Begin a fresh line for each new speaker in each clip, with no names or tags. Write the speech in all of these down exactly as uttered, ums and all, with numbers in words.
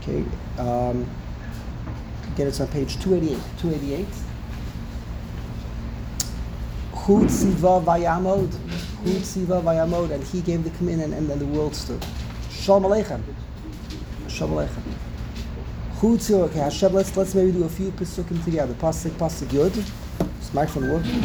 Okay, um, again, it's on page two eighty-eight. two eighty-eight. Hu tziva vayamod. Hu tziva vayamod, and he gave the command, and, and then the world stood. Shalom aleichem. Shalom aleichem. Hu tziva. Okay, Hashem. Let's let's maybe do a few pesukim together. Pasuk pasuk yud. Is my microphone working?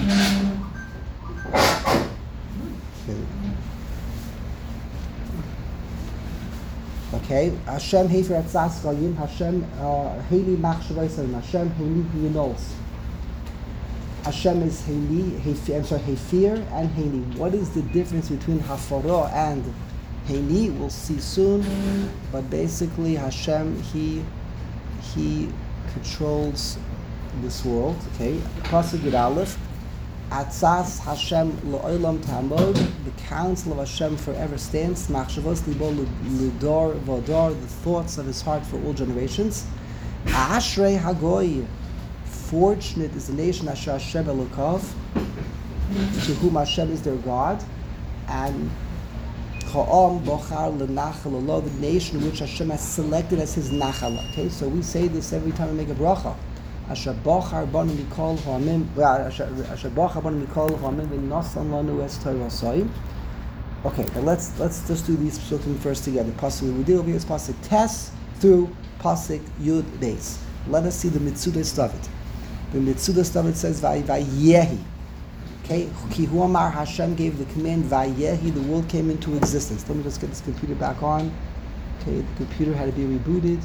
Okay, Hashem Hefer Atzas Goyim, Hashem Heli Machshavos, Hashem Heli Yinols. Hashem is Heli, I'm sorry, Hefer and Heli. What is the difference between Hafara and Heli? We'll see soon. But basically, Hashem, He He controls this world. Okay, Pasuk Yud Aleph. Atzas Hashem lo'olam ta'amod, the counsel of Hashem forever stands. Machshavos libo l'dor v'odor, the thoughts of his heart for all generations. Ashrei hagoy, fortunate is the nation Asher Hashem Elokav, to whom Hashem is their God, and Ha'am bochar l'nachal Allah, the nation which Hashem has selected as his nachal. Okay, so we say this every time we make a bracha. Asher bochar banu mikol ha'amim, Asher bochar banu mikol ha'amim v'nosan lanu es Torah soim. Okay, now let's let's just do these psukim first together. Pasuk we deal over here is pasuk Tes through pasuk Yud Beis. Let us see the Mitzudas David. The Mitzudas David says Vayehi. Okay, Ki hu amar, Hashem gave the command Vayehi, the world came into existence. Let me just get this computer back on. Okay, the computer had to be rebooted.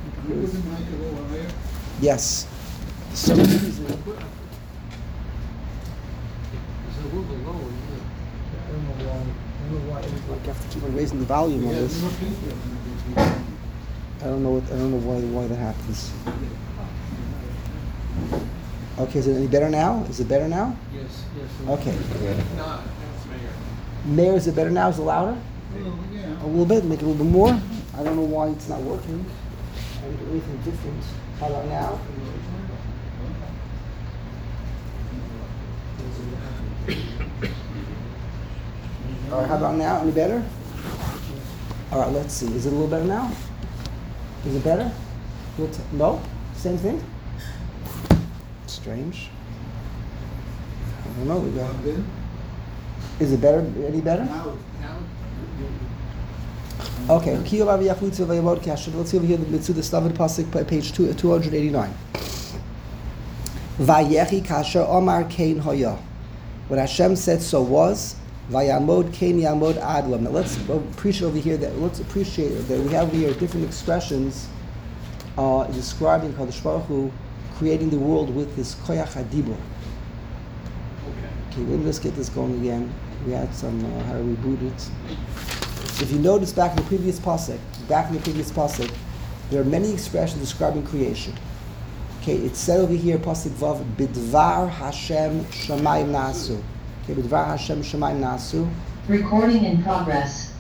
Yes. So
It's a little bit low, isn't it?
I don't know why. I don't know why. Like I have to keep on raising the volume on this. I don't know what. I don't know why. Why that happens. Okay, is it any better now? Is it better now?
Yes, yes.
Okay.
If not, that's Mayor.
Mayor, is it better now? Is it louder?
Well, yeah.
A little bit. Make it a little bit more. I don't know why it's not working. I didn't do anything different. How about now? All right, how about now? Any better? All right, let's see. Is it a little better now? Is it better? T- no? Same thing? Strange. I don't know. We got. Is it better? Any better?
Now, now,
Okay. Kiyo Rav Yachutz Vayavod Kasher. Let's see over here the Mitzudas David pasuk, page two hundred eighty-nine. Vayechi Kasher Omar Kain Hoya. What Hashem said so was. Vayamod Kain Yamod Adlam. Now let's appreciate over here that let's appreciate that we have here different expressions uh, describing Kadosh Baruch Hu creating the world with this koyach hadibur. Okay, let me just get this going again. We had some uh, how to reboot it. If you notice back in the previous pasuk, back in the previous pasuk, there are many expressions describing creation. Okay, it's said over here, pasuk vav, bidvar Hashem shamayim nasu. Okay, bidvar Hashem shamayim nasu.
Recording in progress.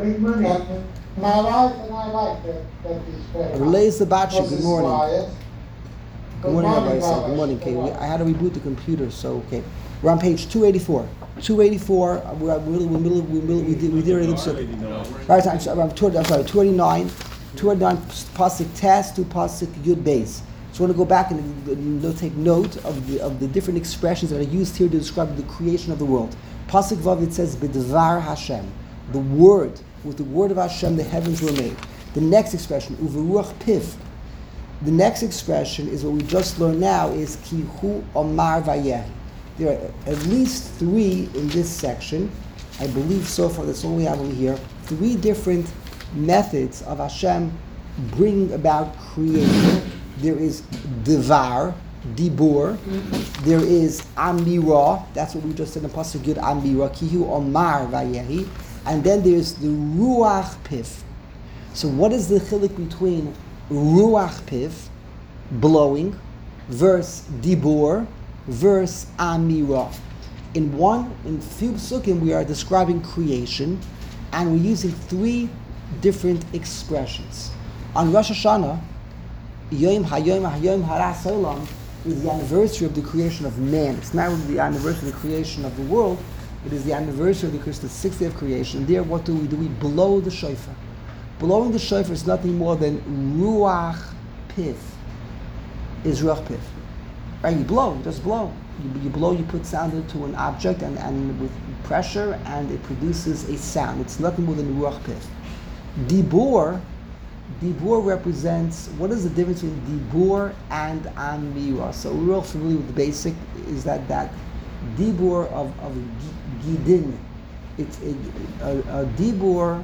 My life and I like that, that is
Relays the batshik. Good morning.
Quiet.
Good morning, Rabbi Yisrael. Good morning. Okay, we, I had to reboot the computer, so okay. We're on page two eighty-four. two eighty-four. We're at middle. We're middle. We're middle. We did. We did already the psukim. Right. I'm sorry. I'm, two, I'm sorry. two eighty-nine. two eighty-nine. Pasuk Tes to pasuk Yud Beis. So I want to go back and, and take note of the of the different expressions that are used here to describe the creation of the world. Pasuk Vav, it says B'dvar Hashem, the word, with the word of Hashem the heavens were made. The next expression Uveruach Piv. The next expression is what we just learned now is Ki Hu Omar Vayehi. There are at least three in this section. I believe so far that's all we have over here. Three different methods of Hashem bringing about creation. There is Devar, Dibur. There is Amira. That's what we just said in Pasuk Yud, Amira. Kihu Omar Vayehi. And then there's the Ruach Pif. So what is the chilik between Ruach Pif, blowing, verse Dibur, verse Amira? In one, in few psukim, we are describing creation, and we're using three different expressions. On Rosh Hashanah, Yom HaYom HaYom Haras Olam is the anniversary of the creation of man. It's not really the anniversary of the creation of the world. It is the anniversary of the creation, the sixth day of creation. And there, what do we do? We blow the shofar. Blowing the shofar is nothing more than ruach piv. Is ruach piv. Right? You blow, you just blow. You, you blow, you put sound into an object and, and with pressure, and it produces a sound. It's nothing more than ruach piv. Dibur, dibur represents, what is the difference between dibur and amira? So we're all familiar with the basic, is that that dibur of, of gidin. It's a, a, a dibur,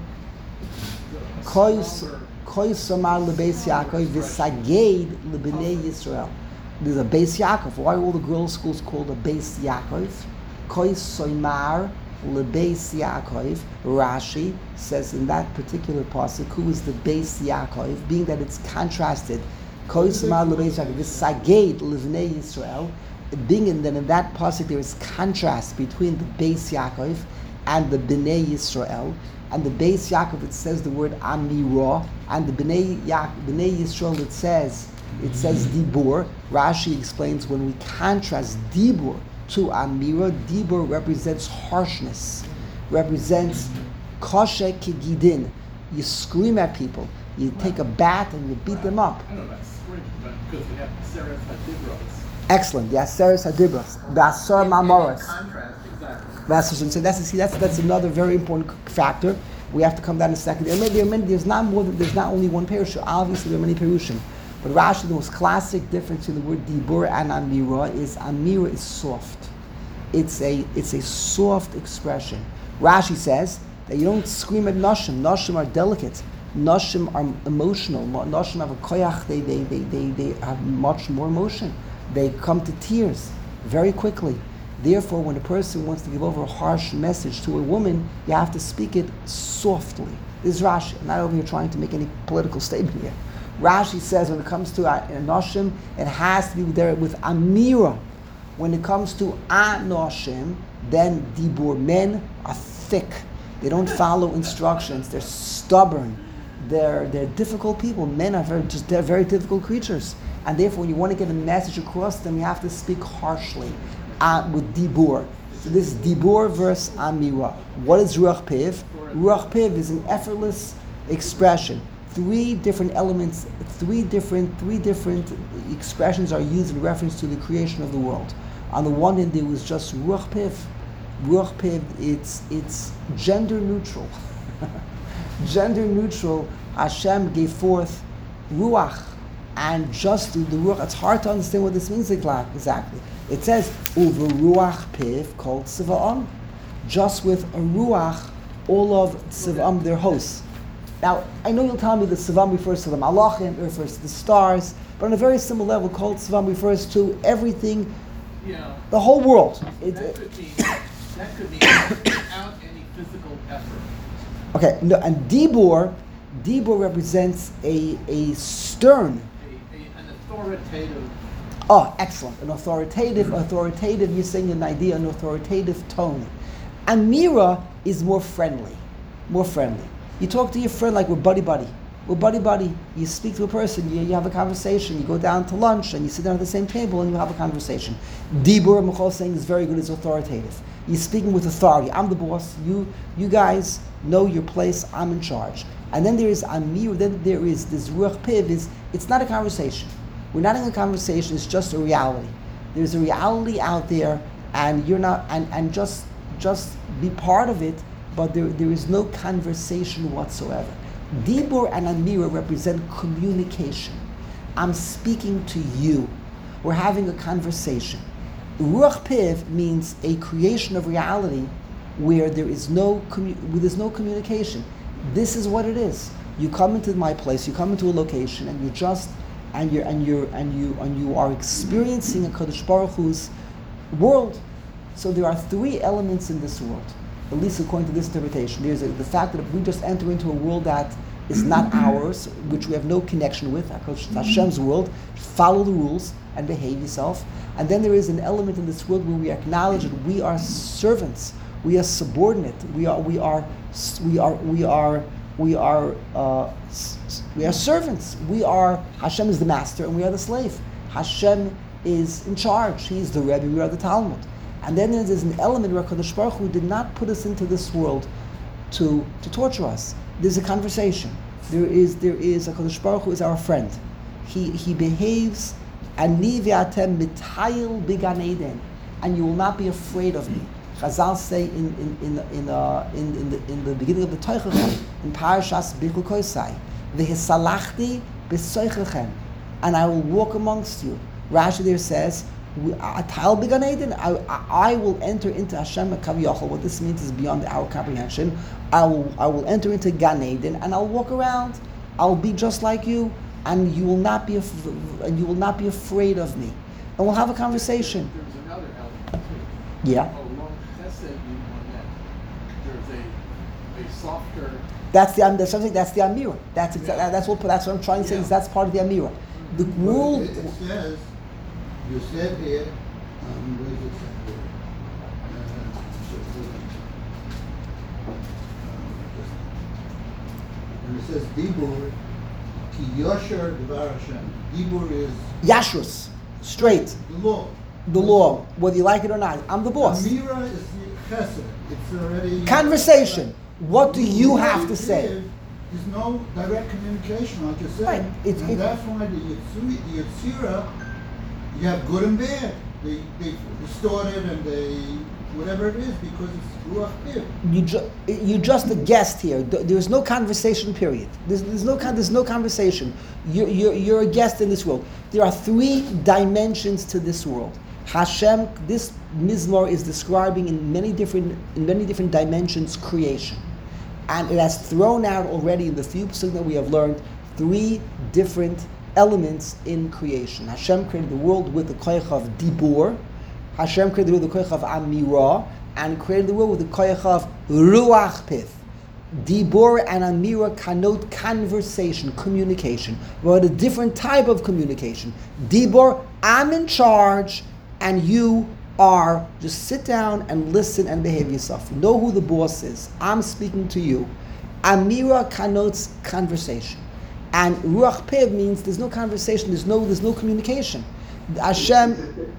kois kois samar lebeis Yaakov v'saged lebnei Yisrael. There's a Beis Yaakov. Why are all the girls' schools called a Beis Yaakov? Kois soimar lebeis Yaakov. Rashi says in that particular pasuk, who is the Beis Yaakov, being that it's contrasted. Kois soimar lebeis Yaakov v'saged lebnei Yisrael. Being in, then in that pasuk there is contrast between the Beis Yaakov and the Bnei Yisrael. And the Beis Yaakov, it says the word Amira, and the Bnei, Ya- Bnei Yisrael, it says it says Dibur. Rashi explains when we contrast Dibur to Amira, Dibur represents harshness, represents Koshe Kigidin. You scream at people, you take a bat and you beat them up.
I don't know about screaming, but because we have Seres Hadibros.
Excellent. The Aseres Hadibros, the Asar Mamoros.
Contrast, exactly.
That's so that's see that's that's another very important factor. We have to come down in a second. There, may, there are many, there's not more than, there's not only one perush. Obviously, there are many perushim, but Rashi, the most classic difference in the word dibur and amira is amira is soft. It's a it's a soft expression. Rashi says that you don't scream at nashim. Nashim are delicate. Nashim are emotional. Nashim have a koyach. They they they they they have much more emotion. They come to tears very quickly. Therefore, when a person wants to give over a harsh message to a woman, you have to speak it softly. This is Rashi. I'm not over here trying to make any political statement here. Rashi says when it comes to Anoshim, it has to be there with Amira. When it comes to Anoshim, then Dibur. Men are thick. They don't follow instructions. They're stubborn. They're they're difficult people. Men are very just they're very difficult creatures. And therefore, when you want to get a message across them, you have to speak harshly. Uh, with Dibur. So this is Dibur versus Amira. What is Ruach Piv? Ruach Piv is an effortless expression. Three different elements, three different, three different expressions are used in reference to the creation of the world. On the one hand, there was just Ruach Piv. Ruach Piv, it's it's gender neutral. Gender neutral. Hashem gave forth Ruach, and just through the Ruach. It's hard to understand what this means exactly. It says, Uva Ruach Piv called Tziva'am. Just with a Ruach, all of Tziva'am, their hosts. Now, I know you'll tell me that Tziva'am refers to the Malachim, it refers to the stars, but on a very similar level, called Tziva'am refers to everything,
Yeah.
the whole world. It,
That
it,
could be that could be without any physical effort.
okay, no, and Dibur, Dibur represents a, a stern,
A, a, an authoritative.
oh, excellent, an authoritative, authoritative, you're saying an idea, an authoritative tone. Amira is more friendly, more friendly. You talk to your friend like we're buddy-buddy. We're buddy-buddy. You speak to a person, you, you have a conversation, you go down to lunch and you sit down at the same table and you have a conversation. Dibur, Michal is saying, is very good, it's authoritative. You're speaking with authority. I'm the boss, you you guys know your place, I'm in charge. And then there is Amir, then there is this Ruach Piv, is it's not a conversation. We're not in a conversation, it's just a reality. There's a reality out there and you're not, and, and just just be part of it, but there, there is no conversation whatsoever. Dibur and Amira represent communication. I'm speaking to you. We're having a conversation. Ruach Piv means a creation of reality where there is no commu- where there's no communication. This is what it is. You come into my place, you come into a location, and you just and you and you and you and you are experiencing a Kadosh Baruch Hu's world. So there are three elements in this world, at least according to this interpretation. There's a, the fact that if we just enter into a world that is not ours, which we have no connection with, Hashem's world, follow the rules and behave yourself. And then there is an element in this world where we acknowledge that we are servants, we are subordinate, we are we are we are we are we are uh, we are servants. We are Hashem is the master and we are the slave. Hashem is in charge. He is the Rebbe. We are the Talmud. And then there's an element where Kadosh Baruch Hu did not put us into this world to, to torture us. There's a conversation. There is, there is, HaKadosh Baruch Hu is our friend. He he behaves, ani ve'atem mitayil b'gan Eden, and you will not be afraid of me. Chazal say in in in in uh, in, in the in the beginning of the Toichachem in Parashas Bichul Koisai, v'hisalachti b'soichachem, and I will walk amongst you. Rashi there says, "Atayil b'gan Eden." I, I I will enter into Hashem Kaviyachol. What this means is beyond our comprehension. I will I will enter into Gan Eden and I'll walk around. I'll be just like you. And you will not be, af- and you will not be afraid of me, and we'll have a conversation.
There's another element too.
Yeah,
Along Chesed Yumonet, there's a, a softer.
that's the that's something. That's the amira. That's exa-
Yeah.
that's what that's what I'm trying to say. Is
Yeah.
that's part of the amira. The
But
world.
It, it says, you said here, um, where is it said here? Uh, When it says Dibur, Ki Yosher Dvar Hashem. Dibur is
Yashrus, straight,
the law.
the law, whether you like it or not. I'm the boss.
Amira is the chesed. It's already
Conversation. What do you have to say?
There's no direct communication, like you said.
Right. It's-
and
it-
that's why the Yitzuri, the Yitzira, you have good and bad. They they distorted and they whatever it is because it's ruach pib.
You ju- you're just a guest here. Th- There's no conversation. Period. There's, there's no con- there's no conversation. You're, you're you're a guest in this world. There are three dimensions to this world. Hashem. This mizmor is describing in many different in many different dimensions creation, and it has thrown out already in the few psukim that we have learned three different elements in creation. Hashem created the world with the koyach of dibur. Hashem created the world with the koyach of amira, and created the world with the koyach of ruach pith. Dibur and amira connote conversation, communication, but a different type of communication. Dibur, I'm in charge, and you are just sit down and listen and behave yourself. Know who the boss is. I'm speaking to you. Amira connotes conversation. And Ruach Piv means there's no conversation, there's no there's no communication. Hashem,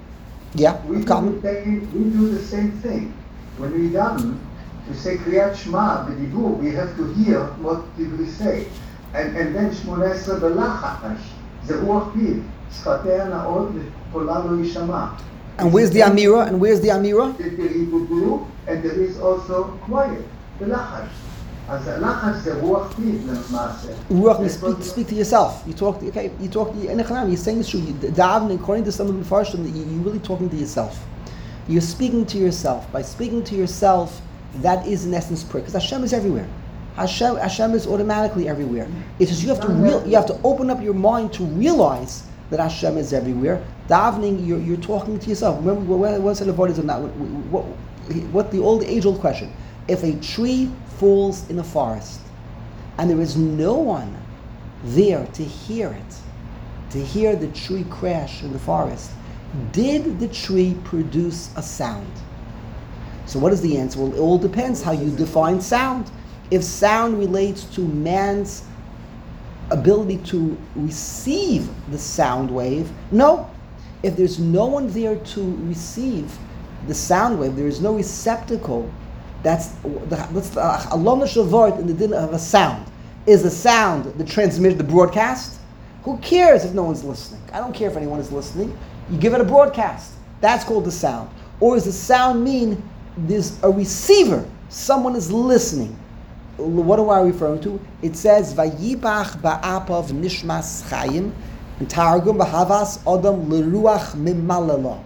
yeah,
We do,
come.
the same, we do the same thing. When we daven, to say Kriyat Shema, b'dibur, we have to hear what did we say. And, and then שמונה עשרה בלחש, זה רוח פיו, שפתיה נאות וקולה לא יישמע.
And where's the Amira? And where's the Amira?
There is דיבור, and there is also quiet, בלחש. אז הלחש זה רוח פיו למעשה.
Ruach means
That's what-
speak, speak to yourself. You talk, okay, you talk, you, you're saying this true. You daven, according to some of the Mepharshim, you, you're really talking to yourself. You're speaking to yourself. By speaking to yourself, that is in essence prayer. Because Hashem is everywhere. Hashem, Hashem is automatically everywhere. It's just you have to real, you have to open up your mind to realize that Hashem is everywhere. Davening, you're, you're talking to yourself. Remember what what said the is not what, what the old age-old question. If a tree falls in a forest and there is no one there to hear it, to hear the tree crash in the forest, did the tree produce a sound? So what is the answer? Well, it all depends how you define sound. If sound relates to man's ability to receive the sound wave, no. If there's no one there to receive the sound wave, there is no receptacle. That's the that's the alona shavart in the din of a sound. Is the sound the transmission, the broadcast? Who cares if no one's listening? I don't care if anyone is listening. You give it a broadcast. That's called the sound. Or does the sound mean there's a receiver? Someone is listening. What am I referring to? It says Vayibach ba'apav nishmas chayim, and Targum b'havas adam leruach mimalala.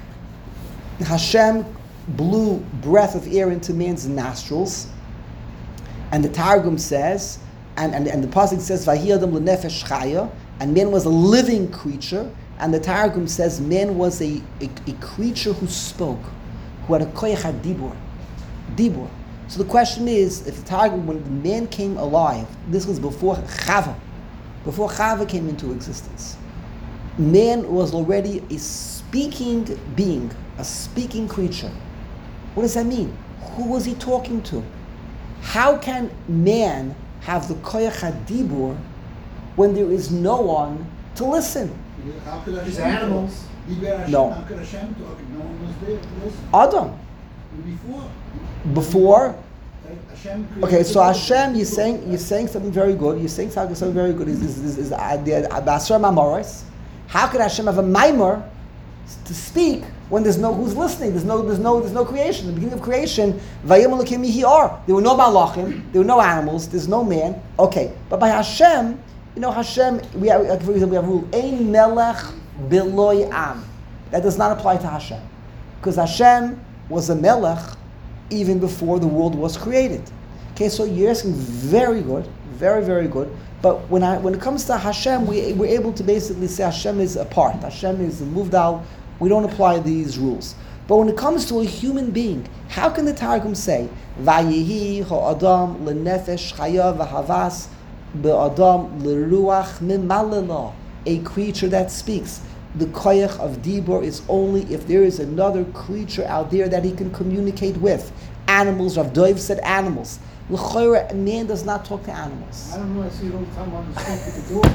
Hashem blew breath of air into man's nostrils, and the Targum says, and, and, and the pasuk says Vahi adam lenefesh chaya, and man was a living creature, and the Targum says man was a, a, a creature who spoke, who had a koyach dibur, dibur. So the question is, if the Targum, when the man came alive, this was before Chava, before Chava came into existence, man was already a speaking being, a speaking creature. What does that mean? Who was he talking to? How can man have the koyach dibur when there is no one to listen?
How could Hashem
These
talk?
animals.
Diber Hashem,
No.
How could Hashem talk if no one was there to listen?
Adam.
Before.
Before,
Hashem created
Okay, so
the
Hashem,
world.
you're saying you're saying something very good. You're saying something very good. Is is is, is uh, the Basra Mamoris? How could Hashem have a mimer to speak when there's no who's listening? There's no there's no there's no creation. The beginning of creation, Vayim Elokim Yehi Or. There were no malachim. There were no animals. There's no man. Okay, but by Hashem, you know Hashem. We have, like, for example, we have a rule: Ein Melech Beloy Am. That does not apply to Hashem, because Hashem was a Melech even before the world was created. Okay, so you're asking very good, very, very good. But when I when it comes to Hashem, we, we're able to basically say Hashem is apart. Hashem is moved out. We don't apply these rules. But when it comes to a human being, how can the Targum say, Vayehi ha'adam lenefesh chaya v'havas be'adam l'ruach mimalela, a creature that speaks. The koyach of Dibur is only if there is another creature out there that he can communicate with. Animals, Rav Doiv said animals. L'choira, man does not talk to animals.
I don't know, I see it all the time on the street with the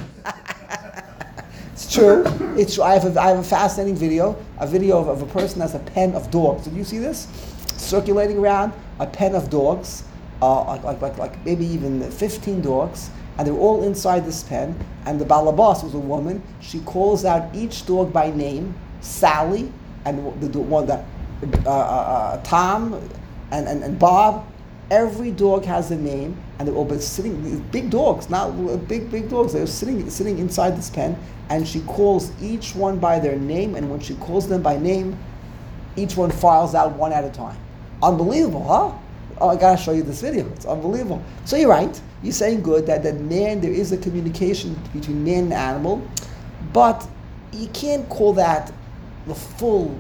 door.
It's true. It's true. I have a, I have a fascinating video, a video of, of a person has a pen of dogs. Did you see this? Circulating around, a pen of dogs, uh, like, like, like, like maybe even fifteen dogs, and they're all inside this pen, and the balabas was a woman. She calls out each dog by name, Sally, and the, the one that, uh, uh, uh, Tom, and, and, and Bob. Every dog has a name, and they're all but sitting, these big dogs, not big, big dogs, they're sitting sitting inside this pen, and she calls each one by their name, and when she calls them by name, each one files out one at a time. Unbelievable, huh? Oh, I gotta show you this video. It's unbelievable. So you're right. You're saying good that, that man, there is a communication between man and animal, but you can't call that the full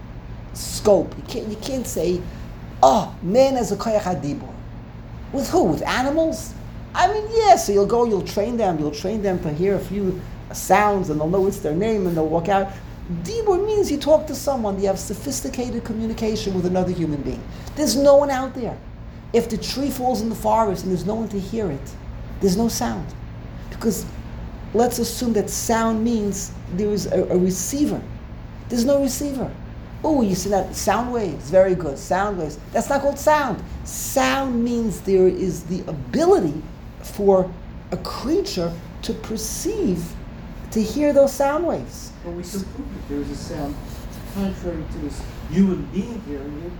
scope. You can't, you can't say, oh, man has a koyach hadibur. With who? With animals? I mean, yes, so you'll go, you'll train them, you'll train them to hear a few sounds and they'll know it's their name and they'll walk out. Dibur means you talk to someone, you have sophisticated communication with another human being. There's no one out there. If the tree falls in the forest and there's no one to hear it, there's no sound. Because let's assume that sound means there is a, a receiver. There's no receiver. Oh, you see that? Sound waves, very good. Sound waves. That's not called sound. Sound means there is the ability for a creature to perceive, to hear those sound waves.
But we can prove that there is a sound contrary to this human being hearing it.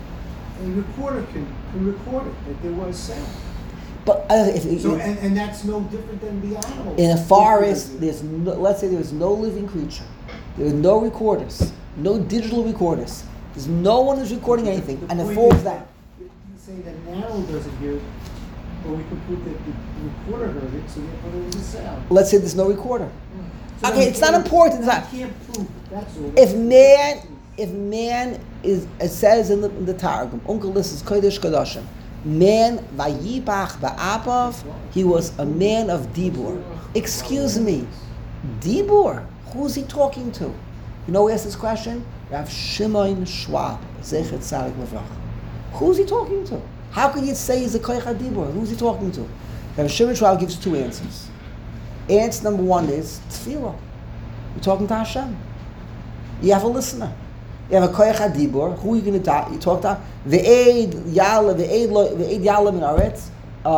A recorder can, can record it, that there was sound.
But uh, if, if,
So, and, and that's no different than the animals.
in a forest, there's no, let's say there's no living creature. There are no recorders, no digital recorders. There's no one who's recording anything,
The
and it
point
falls
is
down.
that You can say that an animal doesn't hear it, but we can prove that the recorder heard it, so therefore there was a sound.
Let's say there's no recorder.
So
Okay,
we
it's not
can't-
important, it's
we
not-
can't prove it, that's all.
If man, if man is, it says in the, in the Targum, Uncle List is Kodesh Kodashim, man vayibach ba'apav, he was a man of Dibur. Excuse me, Dibur? Who's he talking to? You know who asked this question? Rav Shimon Schwab, Zechet Tzadik Levrach. Who's he talking to? How can you say he's a Koyach HaDibur? Who's he talking to? Rav Shimon Schwab gives two answers. Answer number one is Tefillah. You're talking to Hashem. You have a listener. You have a Koyach HaDibur. Who are you going to talk? You talk to Ve'ed Yala, Ve'ed Ve'ed Yala Min Aretz,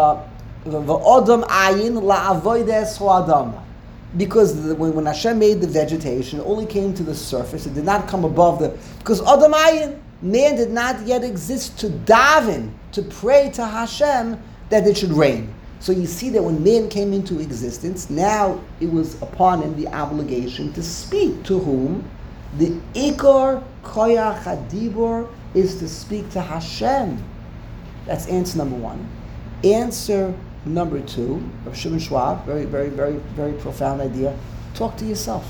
Ve'odam Ayin La'avoides Ho'adam. Because the, when, when Hashem made the vegetation, it only came to the surface. It did not come above the... Because Adam Ayin, man did not yet exist to daven, to pray to Hashem that it should rain. So you see that when man came into existence, now it was upon him the obligation to speak to whom? The Ikar Koyach HaDibur is to speak to Hashem. That's answer number one. Answer number two, of Shimon Schwab, very, very, very, very profound idea. Talk to yourself.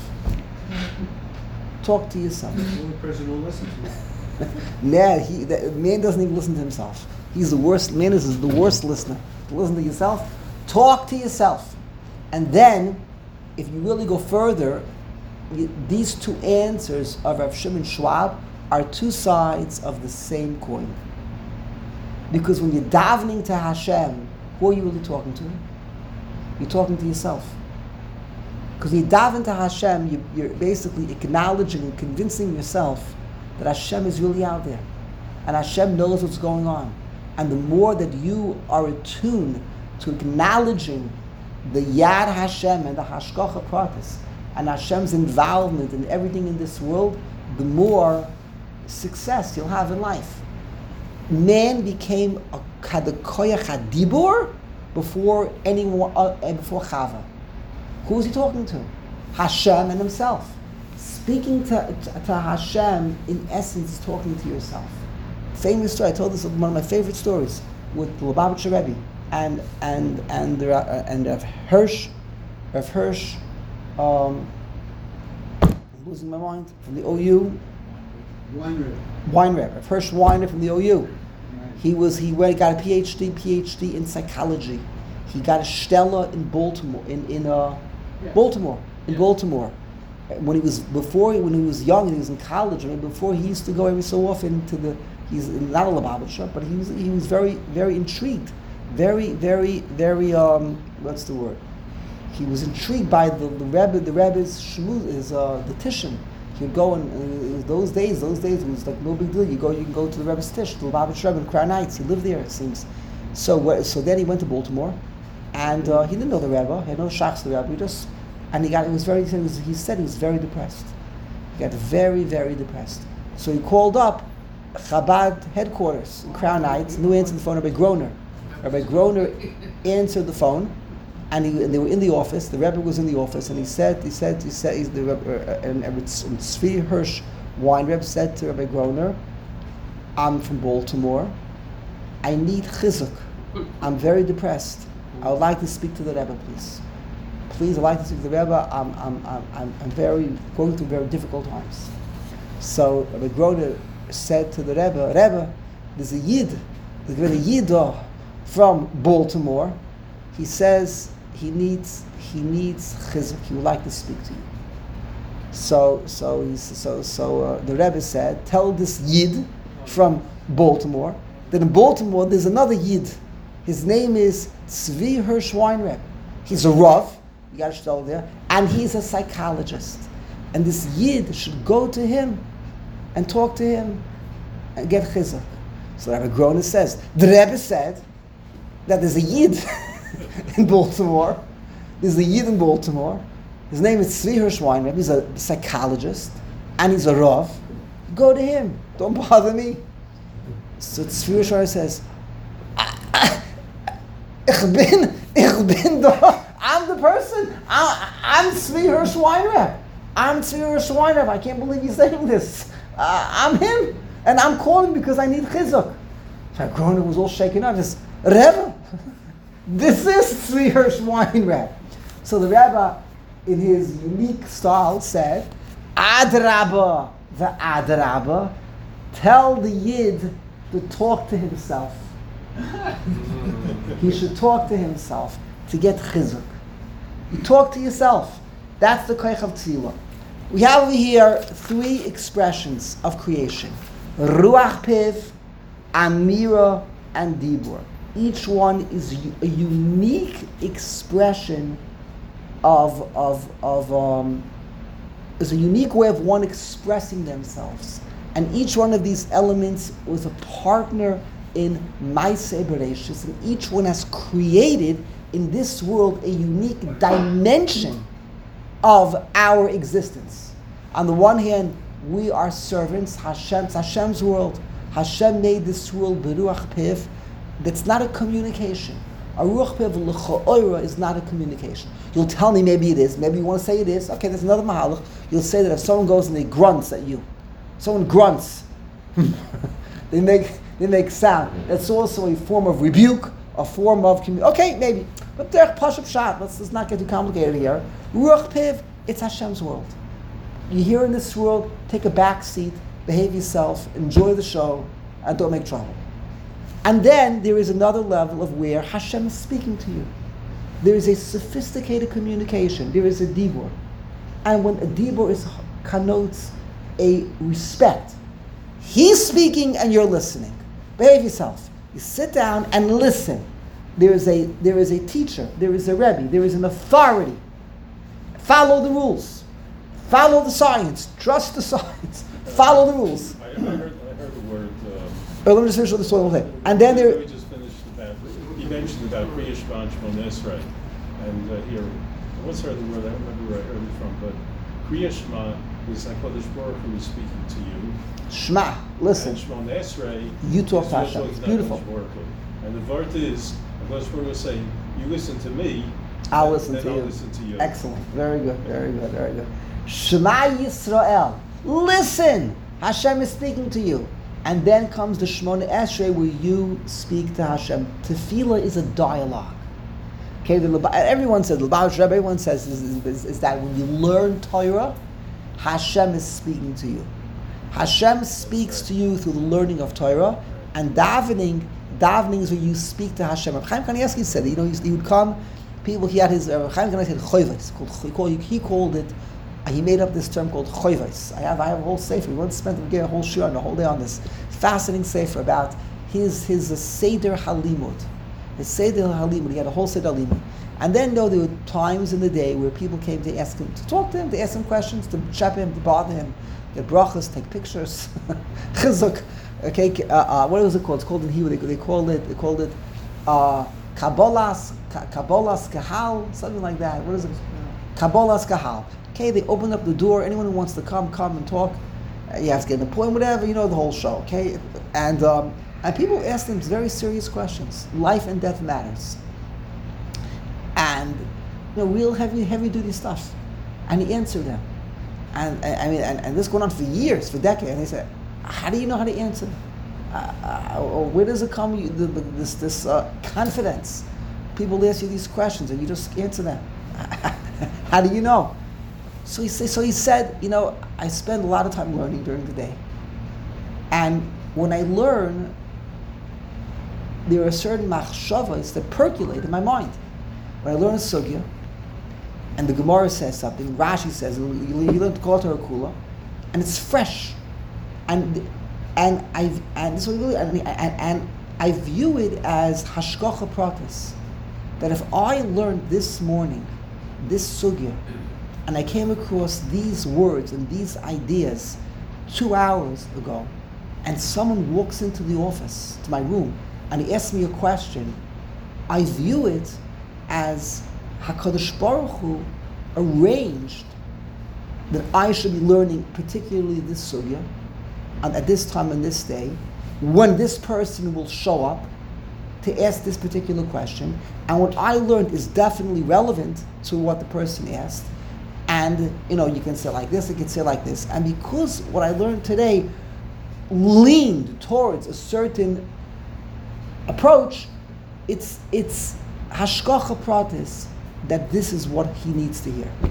Talk to yourself.
The only person who listens to it.
Nah, he, the, man doesn't even listen to himself. He's the worst. Man is the worst listener. To listen to yourself. Talk to yourself, and then, if you really go further, you, these two answers of Rav Shimon Schwab are two sides of the same coin. Because when you're davening to Hashem, who are you really talking to? You're talking to yourself. Because when you daven to Hashem, you, you're basically acknowledging and convincing yourself that Hashem is really out there. And Hashem knows what's going on. And the more that you are attuned to acknowledging the Yad Hashem and the Hashgacha Pratis and Hashem's involvement in everything in this world, the more success you'll have in life. Man became a kadekoyach hadibur before anyone, uh, before Chava. Who was he talking to? Hashem and himself. Speaking to, to, to Hashem, in essence, is talking to yourself. Famous story. I told this one of my favorite stories with the Lubavitcher Rebbe and and and uh, and Rav Hirsch, Rav Hirsch. Um, I'm losing my mind from the O U.
Weinreb.
Weinreb. Rav Hirsch Weinreb from the O U. He was he went got a PhD PhD in psychology. He got a Stella in Baltimore in in uh,
Yeah.
Baltimore in
Yeah.
Baltimore. When he was before when he was young and he was in college, I mean, before he used to go every so often to the he's not a Lubavitcher, but he was he was very very intrigued, very very very um what's the word? He was intrigued by the the Rebbe the Rebbe's shmuz his uh the Tishim. He would go and uh, those days those days it was like no big deal. You go you can go to the Rebbe's Tish, the Lubavitcher Rebbe in Crown Heights. He lived there it seems. So what, so then he went to Baltimore, and uh, he didn't know the Rebbe. He had no shachs the Rebbe. He just and he got it was very he, was, he said he was very depressed. He got very very depressed. So he called up Chabad headquarters in Crown Heights, and who answered the phone? Rabbi Groner. Rabbi Groner answered the phone, and, he, and they were in the office. The Rebbe was in the office, and he said, he said, he said, he's the Rebbe, uh, and, and Tzvi Hirsch Weinreb said to Rabbi Groner, "I'm from Baltimore. I need chizuk. I'm very depressed. I would like to speak to the Rebbe, please. Please, I'd like to speak to the Rebbe. I'm, I'm, I'm, I'm, I'm very going through very difficult times." So Rabbi Groner said to the Rebbe, Rebbe, there's a Yid, there's a Yid from Baltimore. He says he needs he needs chizuk. He would like to speak to you. So so he's, so so uh, the Rebbe said, tell this Yid from Baltimore that in Baltimore there's another Yid. His name is Tzvi Hirsch Weinreb. He's a Rav. You got to start there, and he's a psychologist. And this Yid should go to him and talk to him and get chizuk. So Rabbi Groner says, the Rebbe said that there's a Yid in Baltimore. There's a Yid in Baltimore. His name is Tzvi Hirsch Weinreb. He's a psychologist and he's a Rav. Go to him. Don't bother me. So Tzvi Hirsch Weinreb says, Ich bin, ich bin da. I'm the person. I, I'm Tzvi Hirsch Weinreb. I'm Tzvi Hirsch Weinreb. I can't believe he's saying this. Uh, I'm him, and I'm calling because I need chizuk. So Groner was all shaken up. Just Rebbe, this is Tzvi Hirsch Weinreb. So the Rebbe, in his unique style, said, Adrabah, the Adrabah, tell the Yid to talk to himself. He should talk to himself to get chizuk. You talk to yourself. That's the koich of tzilah. We have over here three expressions of creation: ruach piv, amira, and dibur. Each one is a unique expression of of of um, is a unique way of one expressing themselves, and each one of these elements was a partner in Maaseh Bereshis, and each one has created in this world a unique dimension of our existence. On the one hand, we are servants. Hashem, it's Hashem's world. Hashem made this world beruach piv. That's not a communication. A ruach piv l'cha'oira is not a communication. You'll tell me maybe it is. Maybe you want to say it is. Okay, there's another mahalach. You'll say that if someone goes and they grunts at you, someone grunts, they make they make sound. That's also a form of rebuke, a form of communication. Okay, maybe. But derech pashup shat. Let's let's not get too complicated here. Ruach piv, it's Hashem's world. You're here in this world. Take a back seat. Behave yourself. Enjoy the show, and don't make trouble. And then there is another level of where Hashem is speaking to you. There is a sophisticated communication. There is a dibur. And when a dibur is connotes a respect, he's speaking and you're listening. Behave yourself. You sit down and listen. There is a there is a teacher. There is a rebbe. There is an authority. Follow the rules. Follow the science. Trust the science. Follow the rules.
I, I, heard, I heard the word um,
But let me just finish with this one thing. And then
Let
there.
me just finish about, you mentioned about Kriya Shema and Shemon Esrei. And uh, here, I once heard the word, I don't remember where I heard it from, but Kriya Shema is HaKadosh Baruch Hu is speaking to you.
Shema, listen.
And Shemon Esrei
You talk
is
to
you're
Hashem.
talking
It's
to
beautiful.
HaKadosh Baruch Hu. And the vart is, HaKadosh Baruch Hu is saying, you listen to me,
I'll
and
listen
then
to
I'll
you.
listen to you.
Excellent. Very good. Very good. Very good. Shema Yisrael. Listen. Hashem is speaking to you. And then comes the Shemona Esrei where you speak to Hashem. Tefillah is a dialogue. Okay, the, everyone says, the Lubavitch Rebbe, everyone says is, is, is that when you learn Torah, Hashem is speaking to you. Hashem speaks to you through the learning of Torah, and davening, davening is where you speak to Hashem. Reb Chaim Kanievsky said, you know, he, he would come, people, he had his, uh, Reb Chaim Kanievsky had choivos, called, he, called, he called it, uh, he made up this term called choivos. I have, I have a whole sefer, we once spent a whole shiur and a whole day on this, fascinating sefer about his, his uh, Seder Halimud. His Seder Halimud, he had a whole Seder Halimud. And then, you know, there were times in the day where people came to ask him, to talk to him, to ask him questions, to chep him, to bother him, get brachas, take pictures, chizuk, okay, uh, uh, what was it called? It's called in Hebrew, they, they called it, they called it, uh, Kabbalas, Kabbalas Kahal, something like that. What is it? Kabbalas Kahal. Okay, they open up the door, anyone who wants to come, come and talk. Uh, you have to get an appointment, whatever, you know the whole show, okay? And, um, and people ask them very serious questions. Life and death matters. And, you know, real heavy, heavy duty stuff. And he answered them. And, and I mean, and, and this going on for years, for decades. And they said, how do you know how to answer? Uh, uh, or where does it come, you, the, the, this, this uh, confidence? People ask you these questions and you just answer them. How do you know? So he, say, so he said, you know, I spend a lot of time learning during the day. And when I learn, there are certain machshavas that percolate in my mind. When I learn a sugya, and the Gemara says something, Rashi says, you learn to call it a kula, and it's fresh, and and I and this really and, and, and I view it as hashgacha pratis, that if I learned this morning, this sugya, and I came across these words and these ideas two hours ago, and someone walks into the office, to my room, and he asks me a question, I view it as HaKadosh Baruch Hu arranged that I should be learning particularly this sugya, and at this time and this day, when this person will show up to ask this particular question, and what I learned is definitely relevant to what the person asked, and you know, you can say like this, you can say like this, and because what I learned today leaned towards a certain approach, it's it's hashgacha pratis that this is what he needs to hear.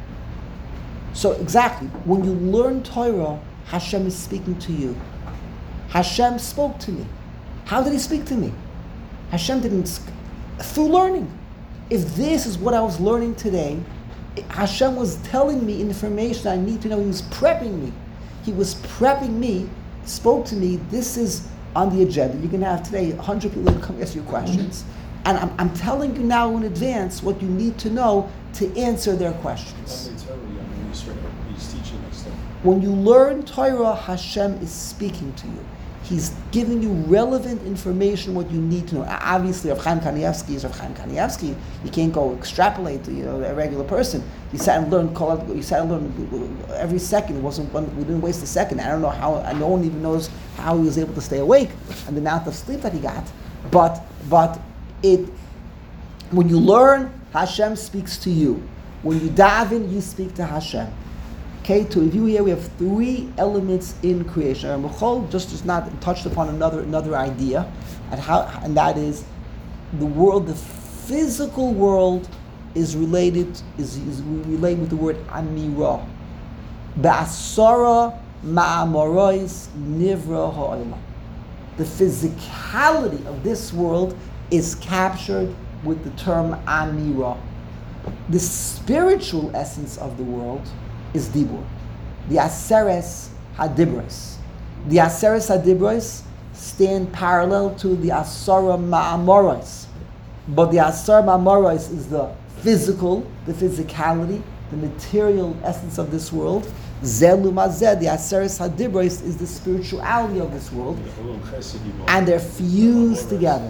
So exactly, when you learn Torah, Hashem is speaking to you. Hashem spoke to me. How did he speak to me? Hashem didn't, through learning. If this is what I was learning today, Hashem was telling me information I need to know. He was prepping me. He was prepping me, spoke to me. This is on the agenda. You're going to have today one hundred people that come ask you questions. And I'm, I'm telling you now in advance what you need to know to answer their questions.
He's teaching us that.
When you learn Torah, Hashem is speaking to you. He's giving you relevant information, what you need to know. Obviously, Rav Chaim Kanievsky is Rav Chaim Kanievsky. You can't go extrapolate to, you know, a regular person. You sat and learned, you sat and learned every second. It wasn't one, we didn't waste a second. I don't know how, no one even knows how he was able to stay awake and the amount of sleep that he got. But, but it, when you learn, Hashem speaks to you. When you daven, you speak to Hashem. Okay, to review here, we have three elements in creation. And Michal just just not touched upon another another idea, and how, and that is the world, the physical world, is related is, is related with the word amira. Ba'asara ma'amorais nivra ha'olam. The physicality of this world is captured with the term amira. The spiritual essence of the world is dibur. The aseres hadibros. The aseres hadibros stand parallel to the asara ma'amoros. But the asara ma'amoros is the physical, the physicality, the material essence of this world. Zelu mazeh, the Aseres Hadibros, is the spirituality of this world, and they're fused together.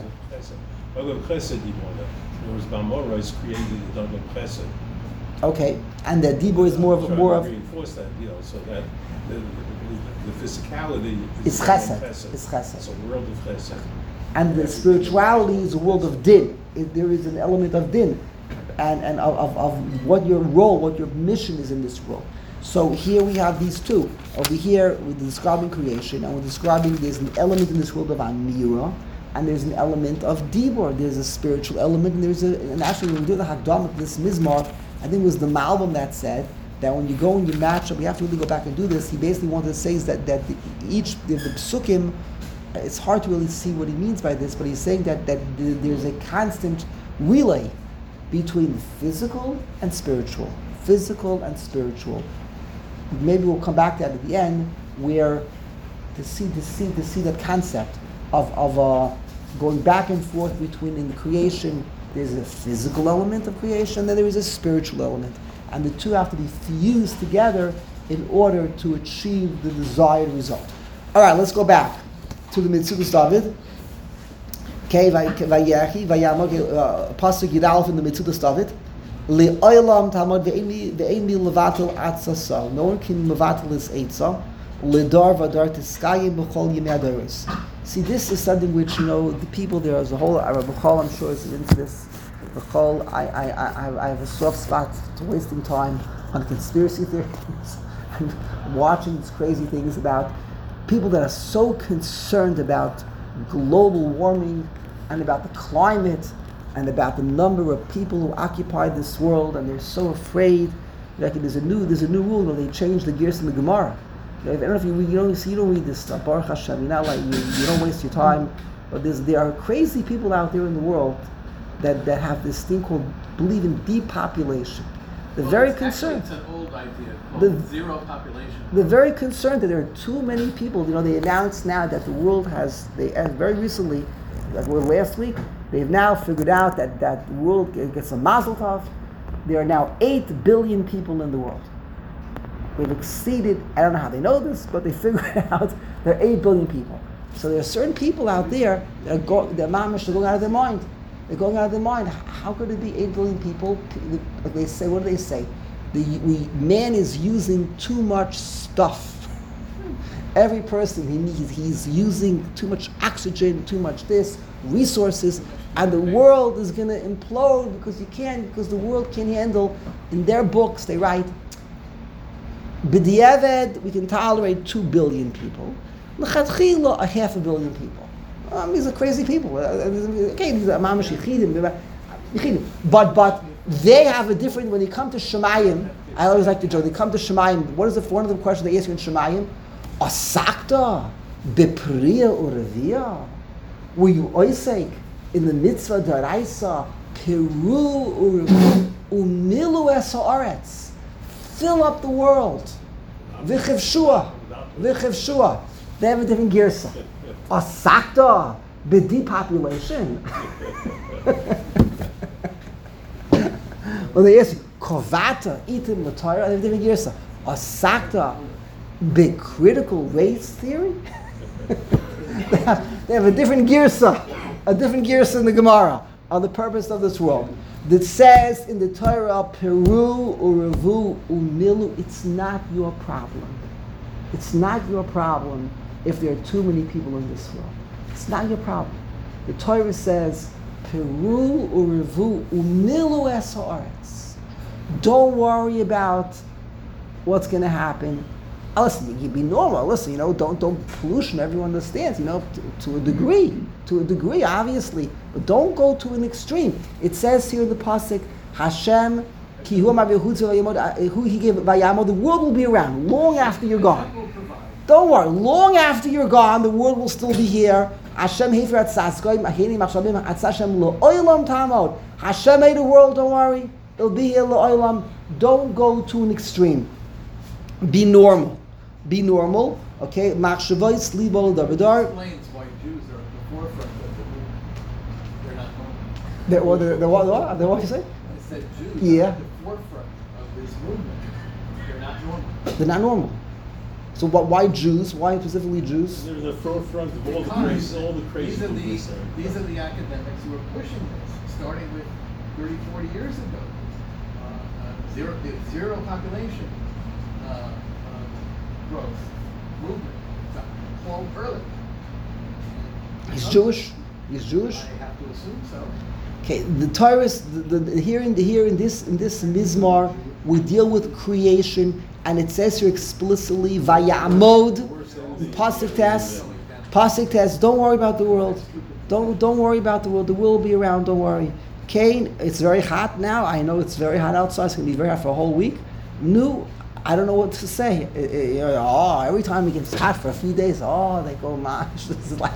created the Dagam Chesed.
Okay, and the Dibur is more of more of
reinforce that, you know, so that the, the, the physicality
It's
is
chesed.
chesed.
It's chesed.
It's a world of chesed.
and the spirituality is a world of din. It, there is an element of din, and and of, of, of what your role, what your mission is in this world. So here we have these two. Over here we're describing creation, and we're describing there's an element in this world of Amira, and there's an element of Dibur. There's a spiritual element, and there's a, and actually when we do the Hakdamah, this Mizmar, I think it was the Malbim that said that when you go and you match up, we have to really go back and do this. He basically wanted to say is that, that the, each, the, the psukim, it's hard to really see what he means by this, but he's saying that, that the, there's a constant relay between physical and spiritual. Physical and spiritual. Maybe we'll come back to that at the end, where to see to see to see that concept of of uh, going back and forth between in creation. There's a physical element of creation, then there is a spiritual element, and the two have to be fused together in order to achieve the desired result. All right, let's go back to the Metzudas David. Okay, vayechi vayamog pasuk Yidalef in the Metzudas David. Le'olam tamad ve'eni ve'eni levatel atzasa. No one can levatel his eitzah. Ledar vadar tiskayim b'chol yemei adoros. See, this is something which, you know, the people there as a whole, B'chol, I'm sure, is into this. B'chol, I, I, I, I have a soft spot to wasting time on conspiracy theories and watching these crazy things about people that are so concerned about global warming and about the climate and about the number of people who occupy this world, and they're so afraid. Like there's a new, there's a new rule where they change the gears in the Gemara. I don't know if you read, you don't see, you don't read this stuff. Baruch Hashem, you're not like you, you don't waste your time. But there's, there are crazy people out there in the world that, that have this thing called believe in depopulation. They're
Well,
very
it's
concerned.
Actually, it's an old idea called
The-
zero population.
They're very concerned that there are too many people. You know, they announced now that the world has, they uh, very recently, like well, last week, they've now figured out that, that the world gets a mazel tov. There are now eight billion people in the world. We've exceeded, I don't know how they know this, but they figured out there are eight billion people. So there are certain people out there that are going, their mamash are going out of their mind. They're going out of their mind. How could it be eight billion people? Like they say, what do they say? The we, man is using too much stuff. Every person he needs, he's using too much oxygen, too much this, resources, and the world is going to implode because you can't, because the world can't handle. In their books, they write, B'diavad, we can tolerate two billion people. L'chadchila, a half a billion people. Um, these are crazy people. Okay, these are mamash yichidim. But but they have a different. When they come to Shemayim, I always like to joke. They come to Shemayim. What is the one of the questions they ask you in Shemayim? Asakta bepriya uravia. Were you oisek in the mitzvah daraisa peru uravia umilu es haaretz? Fill up the world. V'chivshua. V'chivshua. They have a different girsa. Asakta, bedepopulation. Well, they ask you, kovata, itim l'Torah, they have a different girsa. Asakta, becritical race theory? they, have, they have a different girsa. A different girsa in the Gemara on the purpose of this world. That says in the Torah, Peru, Uravu, Umilu, it's not your problem. It's not your problem if there are too many people in this world. It's not your problem. The Torah says, Peru, Uravu, Umilu es haaretz. Don't worry about what's going to happen. Uh, listen, you be normal. Listen, you know, don't don't pollution. Everyone understands, you know, to, to a degree, to a degree, obviously, but don't go to an extreme. It says here in the pasuk, Hashem, ki hu vayamod, who he gave vayamod. The world will be around long after you're gone. Don't worry, long after you're gone, the world will still be here. Hashem hefer atzaskoim, ahini machshavim atzashem lo oilam tamod. Hashem made the world. Don't worry, it'll be here lo oilam. Don't go to an extreme. Be normal. Be normal, okay? Machshavos libol davidar.
Explains why Jews are at the forefront of the movement. They're not normal.
The what? The, the what? The what? The what you say?
I said Jews
Yeah.
are at the forefront of the this movement, they're not normal.
They're not normal. So what, why Jews? Why specifically Jews?
They're the forefront of all the
Because
crazy, all the crazy
these are the,
movements there.
these are the academics who are pushing this, starting with thirty, forty years ago. Uh, uh, zero, the zero population uh, uh, growth movement. Paul Ehrlich.
He's Jewish. He's Jewish.
I have to assume so.
Okay, the Torah, the, the, here in the, here in this in this mizmar, we deal with creation, and it says here explicitly, "Vayamod." Pasuk test, pasuk test. Don't worry about the world. Don't don't worry about the world. The world will be around. Don't worry. Cain, it's very hot now. I know it's very hot outside. It's going to be very hot for a whole week. Nu, I don't know what to say. It, it, you know, oh, every time it gets hot for a few days, oh, they go, mash. This is like,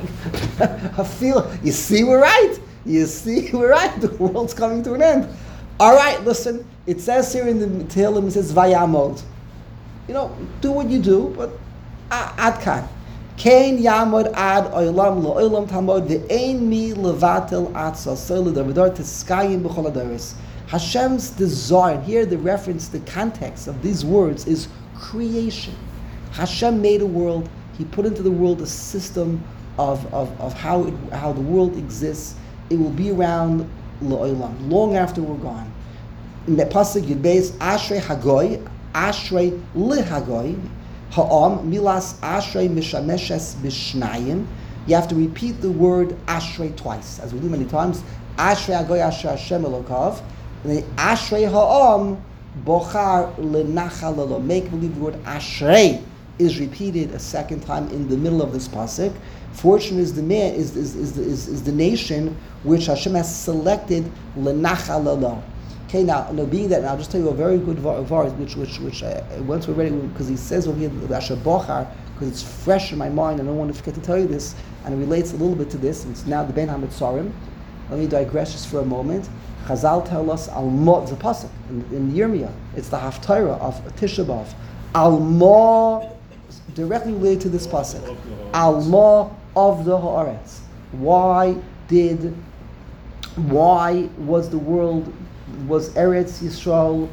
I feel, you see, we're right. You see, we're right. The world's coming to an end. All right, listen. It says here in the Tehillim, it says, Vayamod. You know, do what you do, but ad kan. Kain yamod ad oilam lo oilam tamod ve'ein mi levatel atza solu davidor teskayim b'chol hadaris. Hashem's desire, here the reference, the context of these words is creation. Hashem made a world. He put into the world a system of, of, of how it, how the world exists. It will be around la'olam, long after we're gone. In the pasuk Yud Beis, Ashrei Hagoy, Ashrei Lihagoy, Ha'am, Milas Ashrei Mishameshes Bishnayim. You have to repeat the word Ashrei twice, as we do many times. Ashrei Hagoy, Ashrei Hashem Elokav. And then Ashrei Ha'am, Bochar Lenachal Lalo. Make believe the word Ashrei is repeated a second time in the middle of this pasuk. Fortune is the man is is is the, is, is the nation which Hashem has selected Lenachal Lalo. Okay, now, now being that, and I'll just tell you a very good verse, which which which uh, once we're ready, because he says over here the Asher Bochar, because it's fresh in my mind, and I don't want to forget to tell you this, and it relates a little bit to this. It's now the Ben HaMetzarim. Let me digress just for a moment. Chazal tell us al mo, it's a pasuk in, in Yirmiyah. It's the Haftarah of Tisha B'av. Al mo, directly related to this pasuk. Al mo of the Haaretz. Why did? Why was the world? Was Eretz Yisrael?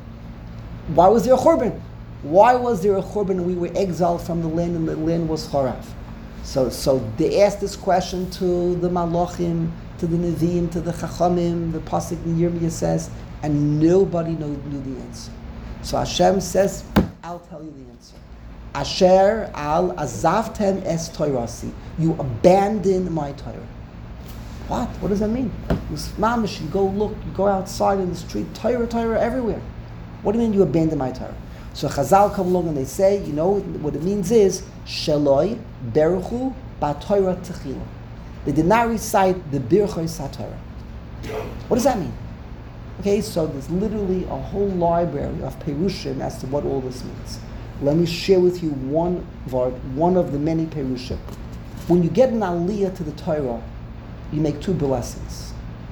Why was there a Churban? Why was there a Churban? We were exiled from the land, and the land was Charav. So, so they asked this question to the Malachim, to the Nevi'im, to the Chachamim. The pasuk in Yirmiyah says, and nobody knew, knew the answer. So Hashem says, "I'll tell you the answer. Asher al azavtem es Torasi. You abandon my Torah." What? What does that mean? Mamish, you go look, you go outside in the street, Torah, Torah everywhere. What do you mean you abandon my Torah? So Chazal come along and they say, you know, what it means is, Sheloi beruchu ba'Torah techila. They did not recite the Birchoi SaTorah. What does that mean? Okay, so there's literally a whole library of Perushim as to what all this means. Let me share with you one word, one of the many Perushim. When you get an aliyah to the Torah, you make two blessings.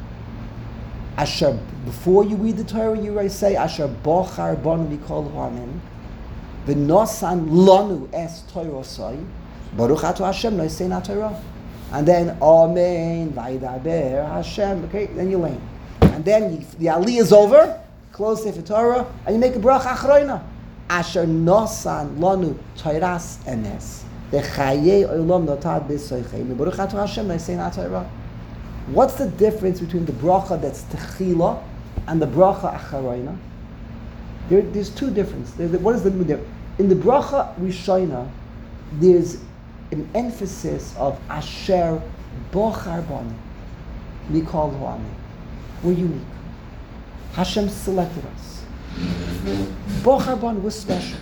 Asher, before you read the Torah, you say, Asher bochar banu mikol ha'amin, v'nosan lanu es Torah soy, baruch ato Hashem nosein ha'Torah. And then, Amen, vaydaber Hashem, okay, then you lane. And then you, the aliyah is over, close Sefer Torah, and you make a bracha achroina. Asher nosan lanu Torahs emes, v'chayei olam notad b'soicheinu, baruch ato Hashem nosein ha'Torah. What's the difference between the bracha that's techila and the bracha acharayna? There, there's two differences. There, what is the there? In the bracha rishayna, there's an emphasis of asher bochar banu mikol ha'amin. We're unique. Hashem selected us. Bochar banu was special.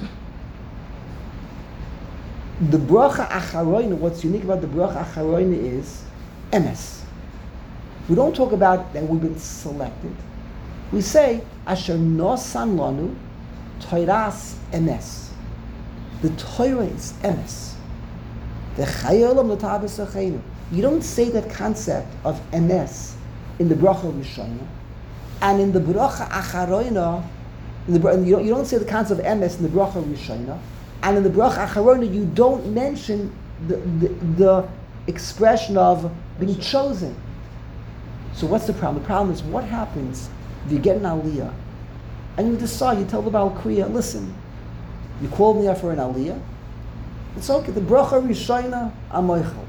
The bracha acharayna, what's unique about the bracha acharayna is emes. We don't talk about that we've been selected. We say, Asher nosan lanu Torahs emes. The Torah is emes. The chayolam notad b'socheinu. You don't say that concept of emes in the bracha rishayna, and in the bracha acharoina, in the, you, don't, you don't say the concept of emes in the bracha rishayna, and in the bracha acharoina you don't mention the, the, the expression of being chosen. So what's the problem? The problem is what happens if you get an aliyah and you decide, you tell the Baal Kriya, listen, you called me up for an aliyah, it's okay, the bracha rishayna amoichel.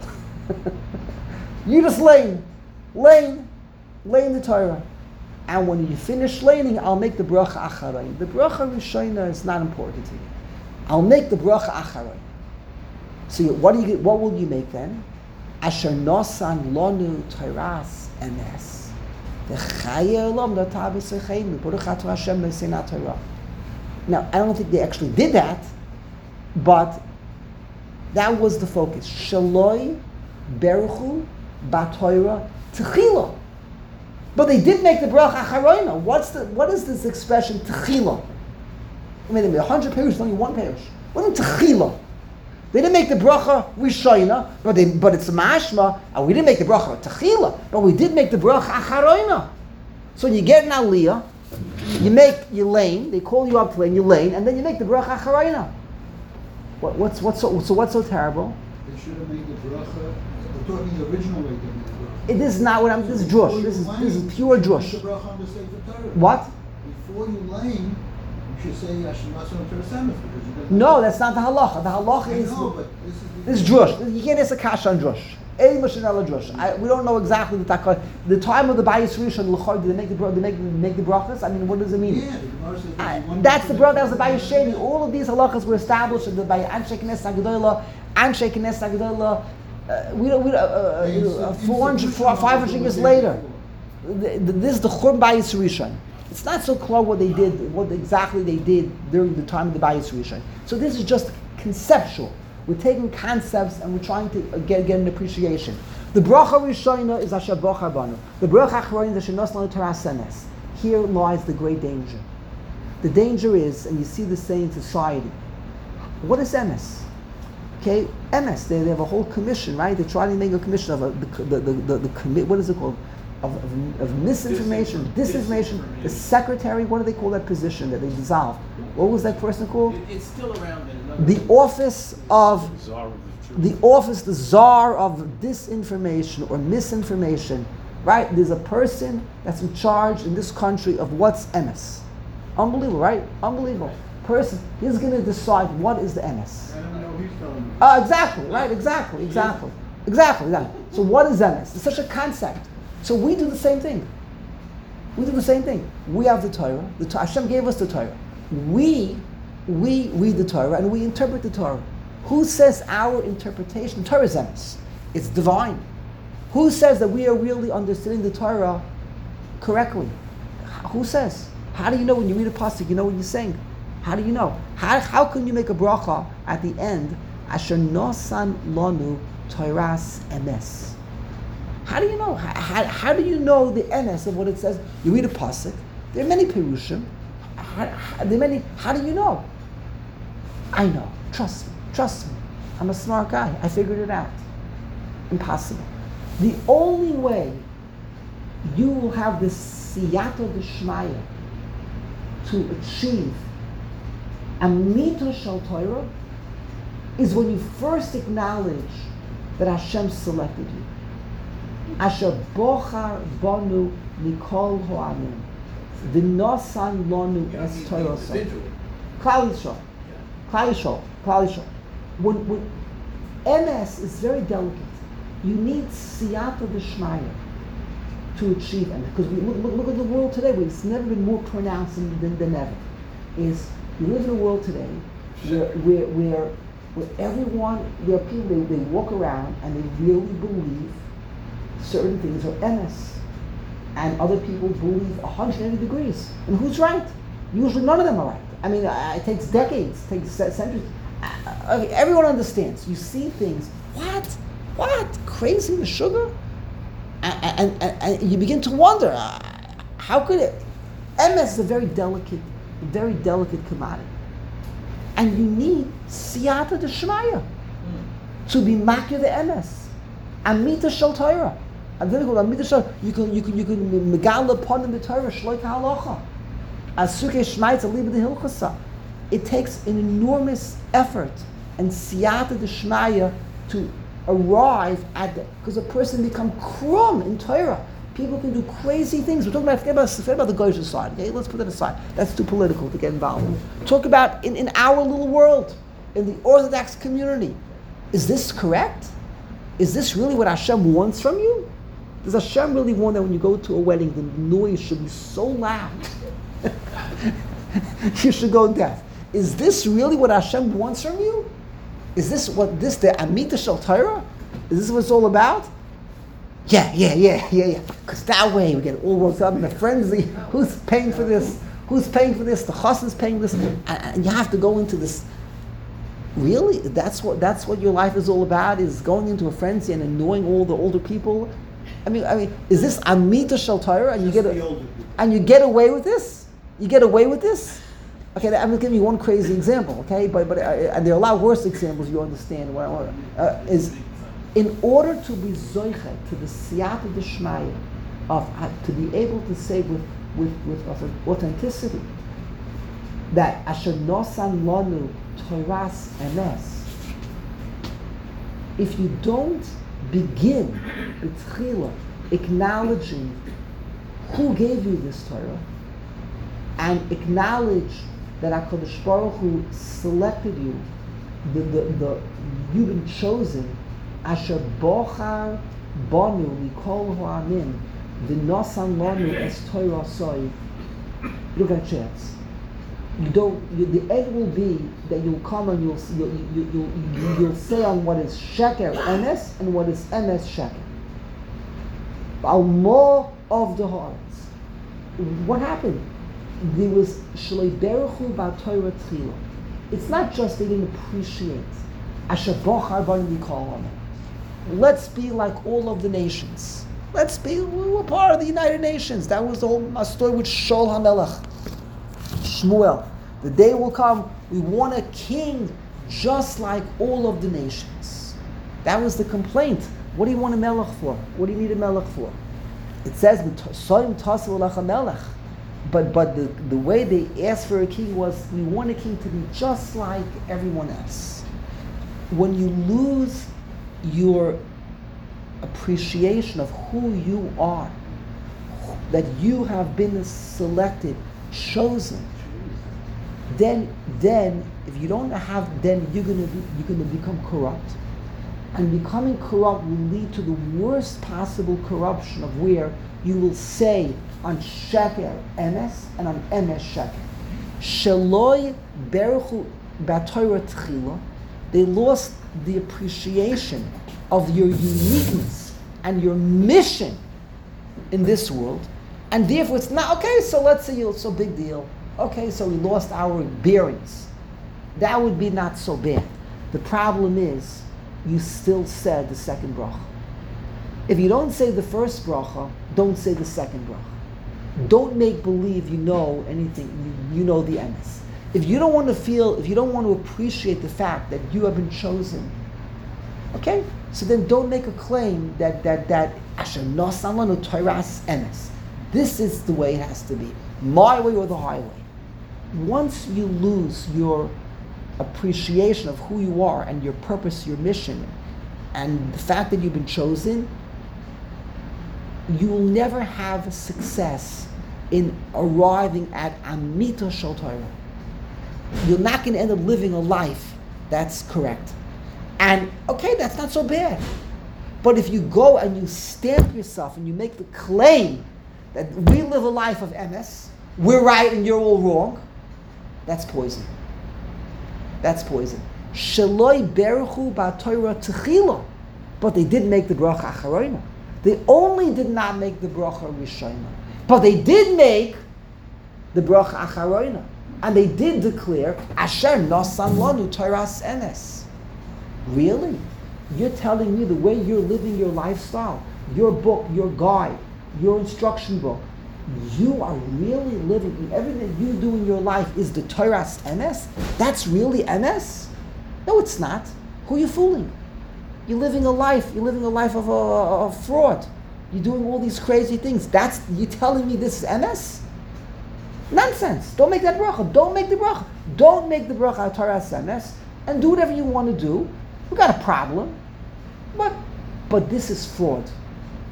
You just lane, lane, lane the Torah. And when you finish laning, I'll make the bracha acharayim. The bracha rishayna is not important to you. I'll make the bracha acharayim. So you, what do you get, what will you make then? Asher nosan lonu Torahs emes. The chaya olam da tavis echayim. Baruch atah Hashem le'sena Torah. Now, I don't think they actually did that, but that was the focus. Shaloi beruchu ba'Torah techila. But they did make the bracha acharayim. What's the what is this expression techila? I mean, there were a hundred parishes, only one parish. What is techila? They didn't make the bracha rishayna, but they but it's mashma. And we didn't make the bracha techila, but we did make the bracha acharayim. So when you get an aliyah, you make your lane. They call you up to lane, you lane, and then you make the bracha acharayim. What, what's what's so, so what's so terrible?
They should have made the bracha. We're talking the original way they made the bracha.
It is not what I'm. This is drush. This is this is pure drush.
The bracha on the Sefer Torah.
What?
Before you lane, you should say Hashem Mason Torah Samus because you got.
No, that's not the halacha. The halacha
I
is
know, but this is the
this is drush. You can't ask a kasha on drush. Any mashinella drush. I, we don't know exactly the takah. The time of the Bayis Rishon l'chor, did they make the bra- they make make the brachas? I mean, what does it mean?
Yeah, the Gemara says
I,
that one
that's the
person
brother. That was the Bayis
that-
Sheni. All of these halachas were established in the by Anshe Knesset Hagdolah, Anshe Knesset Hagdolah. Uh, we don't. We don't, uh, uh,
They
uh,
insist-
four hundred, five hundred years later. The, the, this is the Churban Bayis Rishon. It's not so clear what they did, what exactly they did during the time of the Bayis Rishon. So this is just conceptual. We're taking concepts and we're trying to get, get an appreciation. The bracha rishona is asher bochar banu. The bracha acharayim is asher noslan Torah senes. Here lies the great danger. The danger is, and you see this saying in society, what is M S? Okay, M S. They, they have a whole commission, right? They try to make a commission of a, the the the, the, the commit. What is it called? Of, of, of misinformation, disinformation. The secretary. What do they call that position that they dissolved? What was that person called?
It, it's still around in another.
The office of
Czar of the truth.
the office, the czar of disinformation or misinformation, right? There's a person that's in charge in this country of what's M S. Unbelievable, right? Unbelievable. Person, he's going to decide what is the M S.
I don't know who he's telling me.
Uh, exactly, right? Exactly, exactly, exactly, exactly. So what is M S? It's such a concept. So we do the same thing. We do the same thing. We have the Torah. The Torah. Hashem gave us the Torah. We, we read the Torah and we interpret the Torah. Who says our interpretation? Torah is M S. It's divine. Who says that we are really understanding the Torah correctly? Who says? How do you know when you read a pasuk, you know what you're saying? How do you know? How, how can you make a bracha at the end? Asher nosan lonu Torahs emes. How do you know? How, how, how do you know the emes of what it says? You read a pasuk. There are many perushim. How, how, there are many. How do you know? I know. Trust me. Trust me. I'm a smart guy. I figured it out. Impossible. The only way you will have this siyata d'shmaya to achieve Amita Shal Torah is when you first acknowledge that Hashem selected you. Asher bochar bonu mikol ho'amim v'nosan lonu es Torah so. Klal Yisrael, Klal Yisrael, Klal Yisrael. When, when M S is very delicate, you need siyata d'shmaya to achieve M S. Because we look, look, look at the world today, where it's never been more pronounced than, than, than ever. Is we live in a world today where, where, where, where everyone, there are people, they, they walk around and they really believe certain things are M S. And other people believe one hundred eighty degrees. And who's right? Usually none of them are right. I mean, uh, it takes decades, it takes centuries. Uh, okay, everyone understands. You see things, what? What? Crazy, the sugar? And, and, and, and you begin to wonder, uh, how could it? M S is a very delicate very delicate commodity. And you need siyata d'shmaya mm. to be makir the M S. Amita shel Torah. I'm going to go Amita shel. You can you can you can megala upon the Torah shloik halacha. Asuke shmaitza liba de hilchasa. It takes an enormous effort and siyata d'shmaya to arrive at the, because a person become krum in Torah. People can do crazy things. We're talking about, forget about, forget about the Goyish side, okay? Let's put that aside. That's too political to get involved in. Talk about in, in our little world, in the Orthodox community. Is this correct? Is this really what Hashem wants from you? Does Hashem really want that when you go to a wedding, the noise should be so loud? You should go deaf. Is this really what Hashem wants from you? Is this what this, the Amita Shel Torah? Is this what it's all about? Yeah, yeah, yeah, yeah, yeah. Because that way we get all worked up in a frenzy. Who's paying for this? Who's paying for this? The chassan's paying for this. And, and you have to go into this. Really? That's what that's what your life is all about, is going into a frenzy and annoying all the older people? I mean, I mean, is this Amita Shel Torah and you get a, and you get away with this? You get away with this? Okay, I'm going to give you one crazy example, okay? But but uh, and there are a lot worse examples. You understand what I want? Uh, is in order to be zoiche to the siyata d'shmaya of uh, to be able to say with with with authenticity that asher nosan lanu toras emes. If you don't begin b'tchila acknowledging who gave you this Torah and acknowledge that HaKadosh Baruch Hu selected you, the, the, the, you've been chosen, Asher Bochar Banu Mikol Ha'amin, V'nosan Lanu Es Torah Soy. You don't get a chance. You don't. You, the end will be that you'll come and you'll you'll you, you, you, you'll say on what is sheker emes and what is emes sheker. Al more of the hearts. What happened? There was Shlei Beruchu B'Torah Tchila. It's not just they didn't appreciate Asher Bochar Banu Mikol Ha'amin. Let's be like all of the nations. Let's be. We were part of the United Nations. That was the whole story with Shaul HaMelech. Shmuel, the day will come, we want a king just like all of the nations. That was the complaint. What do you want a melech for? What do you need a melech for? It says, but but the, the way they asked for a king was, we want a king to be just like everyone else. When you lose your appreciation of who you are, that you have been selected, chosen, then then if you don't have, then you're gonna be, you're gonna become corrupt, and becoming corrupt will lead to the worst possible corruption of where you will say on sheker emes and on emes sheker. Sheloi beruchu b'Torah tchila. They lost the appreciation of your uniqueness and your mission in this world. And therefore it's not, okay, so let's say it's so big deal. Okay, so we lost our bearings. That would be not so bad. The problem is, you still said the second bracha. If you don't say the first bracha, don't say the second bracha. Don't make believe you know anything, you, you know the emes. If you don't want to feel, if you don't want to appreciate the fact that you have been chosen, okay, so then don't make a claim that that that asher nosan lanu toras emes. This is the way it has to be. My way or the highway. Once you lose your appreciation of who you are and your purpose, your mission, and the fact that you've been chosen, you will never have success in arriving at Amita Shel Torah. You're not going to end up living a life that's correct. And okay, that's not so bad. But if you go and you stamp yourself and you make the claim that we live a life of M S, we're right and you're all wrong, that's poison. That's poison. Sheloi beruchu b'Torah tchila, but they did make the bracha acharona. They only did not make the bracha rishona, but they did make the bracha acharona, and they did declare Asher nosan lanu toras emes. Really? You're telling me the way you're living your lifestyle, your book, your guide, your instruction book, you are really living, everything you do in your life is the Torah's emes? That's really emes? No, it's not. Who are you fooling? You're living a life, you're living a life of a, a fraud. You're doing all these crazy things. That's, you're telling me this is emes? Nonsense. Don't make that bracha. Don't make the bracha. Don't make the bracha Torah's emes, and do whatever you want to do. We got a problem. But, but this is fraud.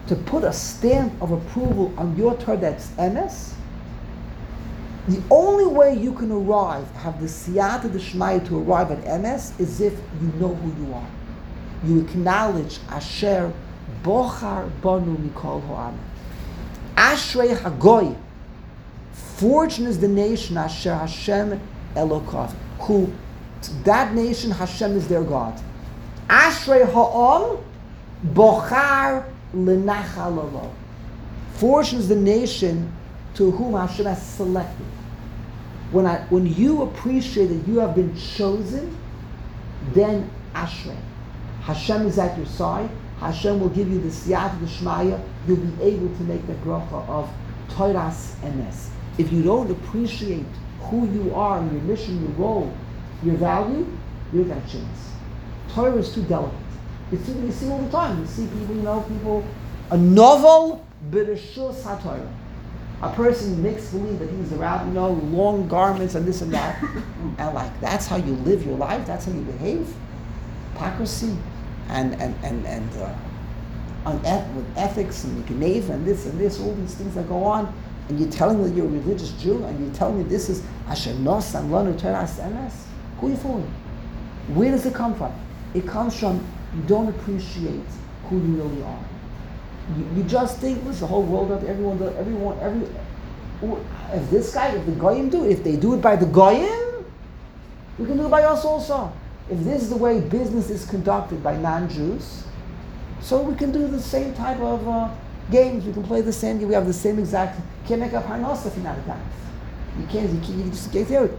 to put a stamp of approval on your Torah that's emes, the only way you can arrive, have the siyata d'shmaya to arrive at emes, is if you know who you are. You acknowledge Asher Bochar Banu Mikol Ha'am. Ashrei Hagoy. Fortunate is the nation Asher Hashem Elokav, who that nation Hashem is their God. Ashrei Ha'am Bochar L'Nachal Alo. Fortunate is the nation to whom Hashem has selected. When I, when you appreciate that you have been chosen, then Ashrei. Hashem is at your side. Hashem will give you the siyata d'shmaya. You'll be able to make the bracha of Toras Emes. If you don't appreciate who you are, your mission, your role, your value, you don't got a chance. Torah is too delicate. It's something you see all the time. You see people, you know, people, a novel b'reshus haTorah. A person makes believe that he's around, you know, long garments and this and that, and like that's how you live your life. That's how you behave. Hypocrisy, and and and and uh, uneth- with ethics and gneva and this and this, all these things that go on, and you're telling me that you're a religious Jew, and you're telling me this is Asher Nosam Lanu Teras Emes. Who are you fooling? Where does it come from? It comes from you don't appreciate who you really are. You, you just think, listen, the whole world, everyone, everyone, every. If this guy, if the Goyim do it, if they do it by the Goyim, we can do it by us also. If this is the way business is conducted by non-Jews, so we can do the same type of uh, games. We can play the same game. We have the same exact. You can't make up harnos if you're not a guy. You can't. You, can't, you just can't do it.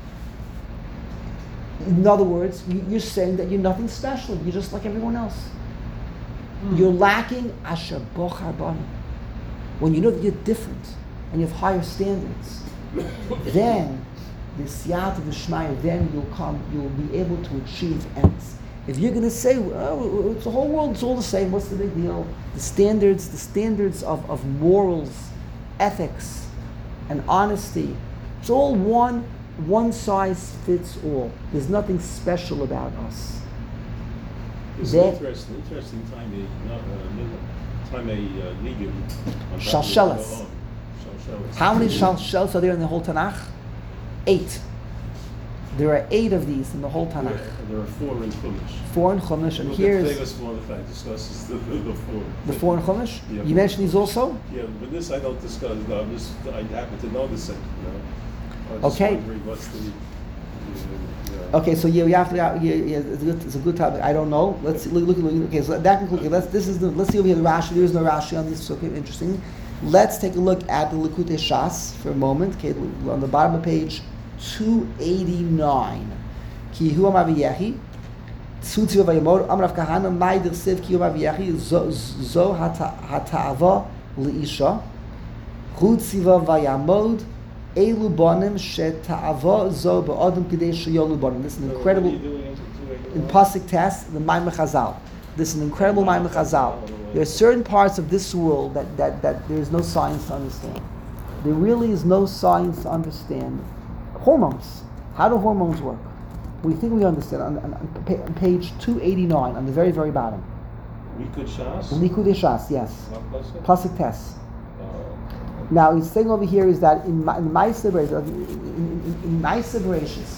In other words, you, you're saying that you're nothing special. You're just like everyone else. Mm. You're lacking asher bochar banu. When you know that you're different and you have higher standards, then the siyata d'shmaya, then you'll come, you'll be able to achieve ends. If you're going to say, oh, it's the whole world, it's all the same, what's the big deal? The standards, the standards of, of morals, ethics, and honesty, it's all one, one size fits all. There's nothing special about us.
It's
That-
an interesting, interesting time a not uh, time a uh, niggun. on top of the
Shalshelas.
Go'on. Shalshelas.
How many shalshels are there in the whole Tanakh? Eight. There are eight of these in the whole
There,
Tanakh.
there are four in Chumash.
Four in Chumash, and
Look
here
at
is
famous one if I discusses the, the, the four.
the four in Chumash.
Yeah.
You mentioned these also?
Yeah, but this I don't discuss. No, I'm just, I happen to notice it. You know. I was just
Okay.
wondering what's the. Uh, yeah.
Okay, so yeah, we have to. Yeah, yeah, it's, a good, it's a good topic. I don't know. Let's see, look, look, look. Okay, so that concludes. Okay, let's. This is the. Let's see over here the Rashi. There is no Rashi on this. So okay, interesting. Let's take a look at the Likutei Shas for a moment. Okay, on the bottom of page two eighty-nine. Ki hu amaviyehi, tzutzi vayimor amrav kahana ma'idir siv ki hu amaviyehi zo zo hata hata'ava leisha, chutziva vayamod elu bonim sheta'ava zo ba'odem kidei sheyolu bonim. This is an
So
incredible.
what are you doing into two eighty-one?
In Pasuk Test, the Maimon Chazal. This is an incredible Maimon Chazal. There are certain parts of this world that, that, that there is no science to understand. There really is no science to understand. Hormones. How do hormones work? We think we understand. On, on, on pa- on page two eighty-nine, on the very, very bottom.
Likud Shas?
Likutei Shas, yes.
What was it?
Pasuk Test.
Uh,
Now, he's saying over here is that in my- in Ma'aseh Bereshis, in, in, in Ma'aseh Bereshis,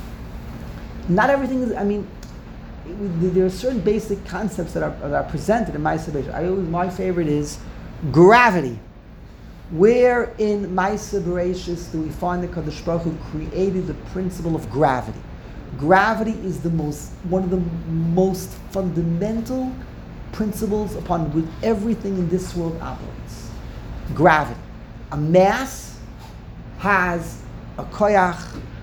not everything is, I mean, it- there are certain basic concepts that are, that are presented in Ma'aseh Bereshis. I always, my favorite is gravity. Where in Ma'aseh Bereshis do we find that Kadosh Baruch Hu created the principle of gravity? Gravity is the most, one of the most fundamental principles upon which everything in this world operates. Gravity. A mass has a koyach.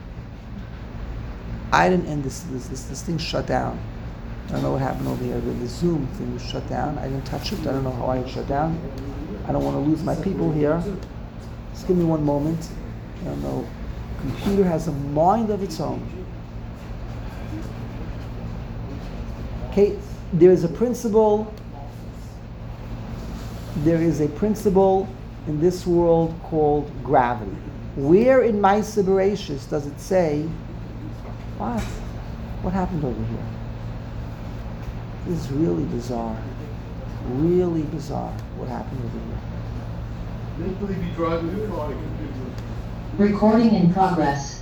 I didn't end this, this, this, this thing shut down. I don't know what happened over here. The, the Zoom thing was shut down. I didn't touch it. I don't know how I shut down. I don't want to lose my people here. Just give me one moment. I don't know. Computer has a mind of its own. Okay, there is a principle. There is a principle in this world called gravity. Where in Ma'aseh Bereshis does it say, what? What happened over here? This is really bizarre. Really bizarre what happened over here.
Make believe you drive a car.
Recording in progress.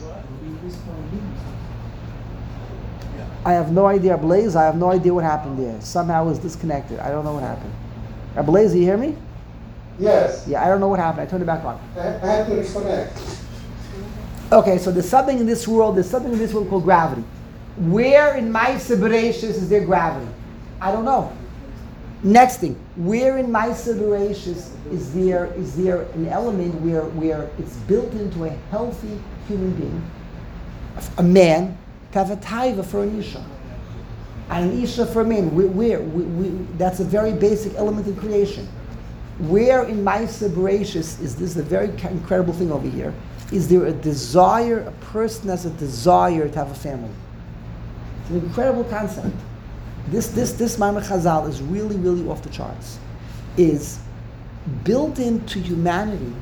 I have no idea, Blaze. I have no idea what happened there. Somehow it was disconnected. I don't know what happened. Uh, Blaze, you hear me?
Yes,
Yeah, I don't know what happened. I turned it back on.
I, I had to disconnect.
Okay, so there's something in this world. There's something in this world called gravity. Where in Ma'aseh Bereishis is there gravity? I don't know. Next thing, where in Ma'aseh Bereishis is there is there an element where where it's built into a healthy human being, a man, to have a taiva for an isha, and an isha for a man? Where, where we, we, that's a very basic element in creation. Where in Ma'aseh Bereishis is this a very incredible thing over here? Is there a desire? A person has a desire to have a family. It's an incredible concept. This this this Maimon Chazal is really really off the charts. Is built into humanity.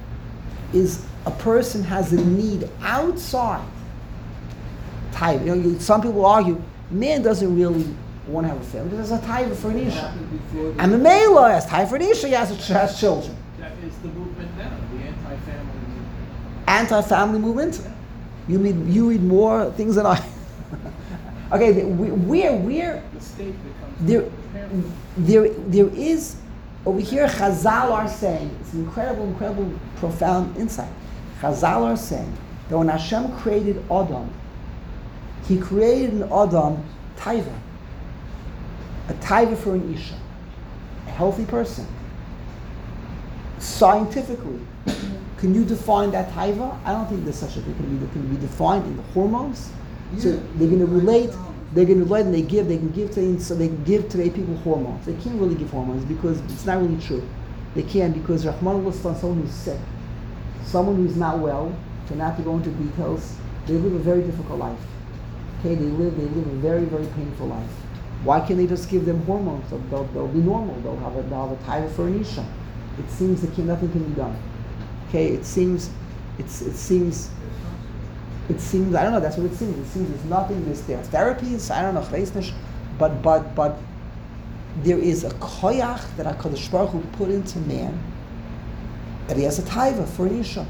Is a person has a need outside. Type. You know, you, some people argue man doesn't really want to have a family. There's a type for an isha. And the male has type for an isha. He has, has children.
That is the movement now, the anti-family movement.
Anti-family movement. You read you read more things than I. Okay, the- we- where where
The state becomes
there
the parent.
there there is over here. Chazal are saying it's an incredible, incredible, profound insight. Chazal are saying that when Hashem created Adam, He created an Adam taiva, a taiva for an isha, a healthy person. Scientifically, can you define that taiva? I don't think there's such a thing can be, can be defined in the hormones. So they're going to relate. They're going to relate, and they give. They can give to so they can give today people hormones. They can't really give hormones because it's not really true. They can because Rahman al someone who's sick, someone who's not well. To not to go into details, they live a very difficult life. Okay, they live they live a very very painful life. Why can't they just give them hormones? They'll, they'll, they'll be normal. They'll have a they'll have a taiva for an isha. It seems that can, nothing can be done. Okay, it seems, it's it seems. It seems, I don't know, that's what it seems. It seems there's nothing, there's, there are therapies, I don't know, chleisnish, but, but, but there is a koyach that HaKadosh Baruch Hu put into man that he has a taiva for an isha.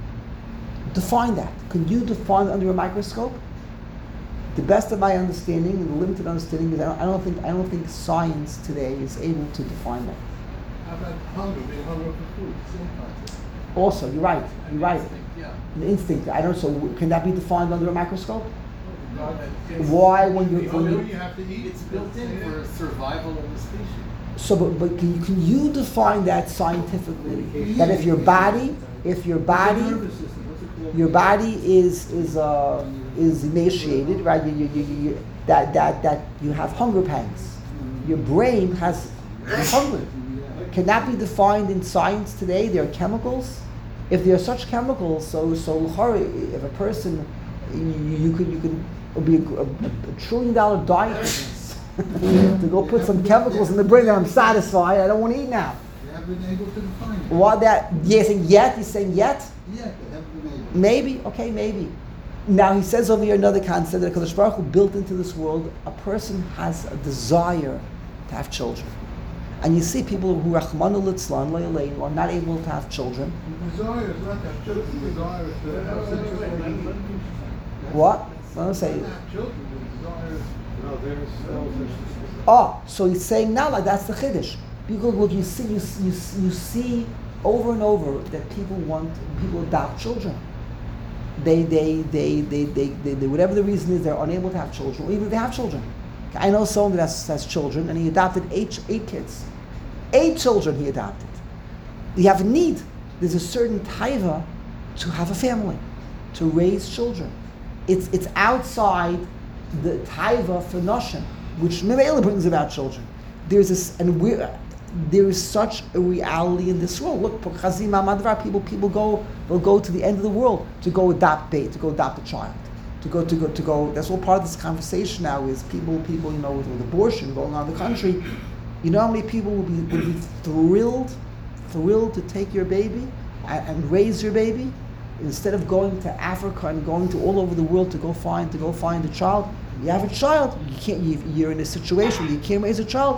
Define that. Can you define it under a microscope? The best of my understanding, and the limited understanding, is I don't, I don't think I don't think science today is able to define that.
How about hunger, being hungry for food, same concept.
Also, you're right, you're right.
Instinct, yeah.
The instinct, I don't, so can that be defined under a microscope?
No, it's-
Why when you,
The
when
hunger
you
you have to eat, it's built in for survival of the species.
So, but, but can, you, can you define that scientifically? That if your body, if your body,
Nervous system, what's it called?
your body is is uh, is emaciated, right? You, you, you, you, that that that you have hunger pangs. Your brain has is hungry. Can that be defined in science today? There are chemicals. If there are such chemicals, so so if a person, you, you could you could it would be a, a, a trillion dollar diet to go put some chemicals in the brain that I'm satisfied. I don't want to eat now.
They have been able to define it.
Why that? You're saying yet? You're saying yet?
Yeah, they have been able.
Maybe. Okay, maybe. Now he says over here another concept that HaKadosh Baruch Hu built into this world. A person has a desire to have children, and you see people who Rachmana litzlan le'aleinu are not able to have children.
The desire is not to have children, the desire is to have sexual relations.
What? Let me say.
Not have children, the desire is. No, there's
Oh, so he's saying now like that's the chiddush. Because what you see, you, you, you see over and over that people want people adopt children. They they they they they, they, they whatever the reason is, they're unable to have children, or even if they have children. I know someone that has, has children, and he adopted eight eight kids, eight children he adopted. You have a need. There's a certain taiva to have a family, to raise children. It's it's outside the taiva for noshim, which Mimela brings about children. There's this, and we there is such a reality in this world. Look, Chazim Amadvar, people people go will go to the end of the world to go adopt bait, to go adopt a child, to go to go to go. That's all part of this conversation now. Is people people you know with, with abortion going on in the country. You know how many people will be will be thrilled, thrilled to take your baby and, and raise your baby instead of going to Africa and going to all over the world to go find to go find a child. You have a child, you can't. You, you're in a situation where you can't raise a child.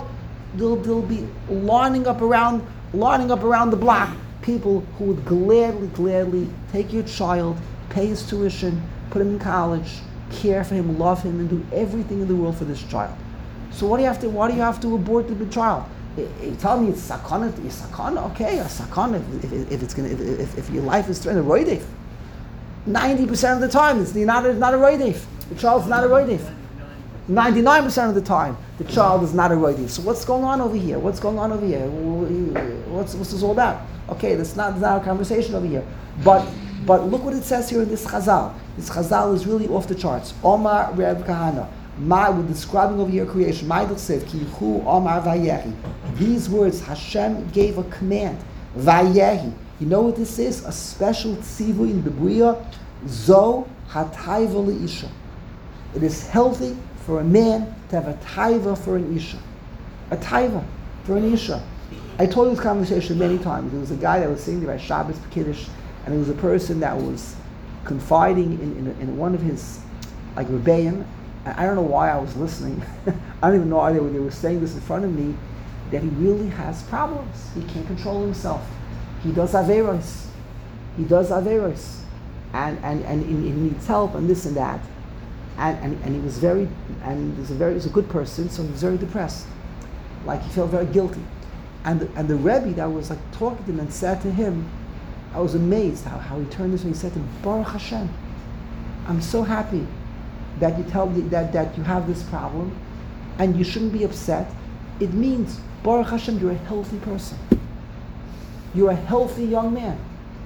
there'll, there'll be lining up around, lining up around the block, people who would gladly, gladly take your child, pay his tuition, put him in college, care for him, love him, and do everything in the world for this child. So what do you have to? Why do you have to abort the child? You tell me it's sakana. It's sakana. Okay, a sakana. If, if, if it's gonna, if, if, if your life is threatened, a roidif. Ninety percent of the time, it's not a, not a roidif. The child's not a roidif. Ninety-nine percent of the time, the child is not a roidif. So what's going on over here? What's going on over here? What's what's this all about? Okay, that's not, that's not a conversation over here. But but look what it says here in this chazal. This chazal is really off the charts. Omar Reb Kahana. My, we're describing over here creation. Kihu Omar Vayehi. These words, Hashem gave a command. Vayehi. You know what this is? A special tzivu in the Bria. Zo hataiva leisha. It is healthy for a man to have a taiva for an isha. A taiva for an isha. I told you this conversation many times. There was a guy that was sitting there at Shabbos Kiddush, and it was a person that was confiding in, in, in one of his, like, rebellion. I don't know why I was listening. I don't even know why they were, they were saying this in front of me, that he really has problems. He can't control himself. He does averos. He does averos. And, and, and he needs help and this and that. And, and, and he was very, and he's a very, he's a good person, so he was very depressed. Like he felt very guilty. And the, and the Rebbe that was like talking to him and said to him, I was amazed how, how he turned this way. He said to him, Baruch Hashem, I'm so happy that you tell me that, that you have this problem and you shouldn't be upset. It means, Baruch Hashem, you're a healthy person. You're a healthy young man.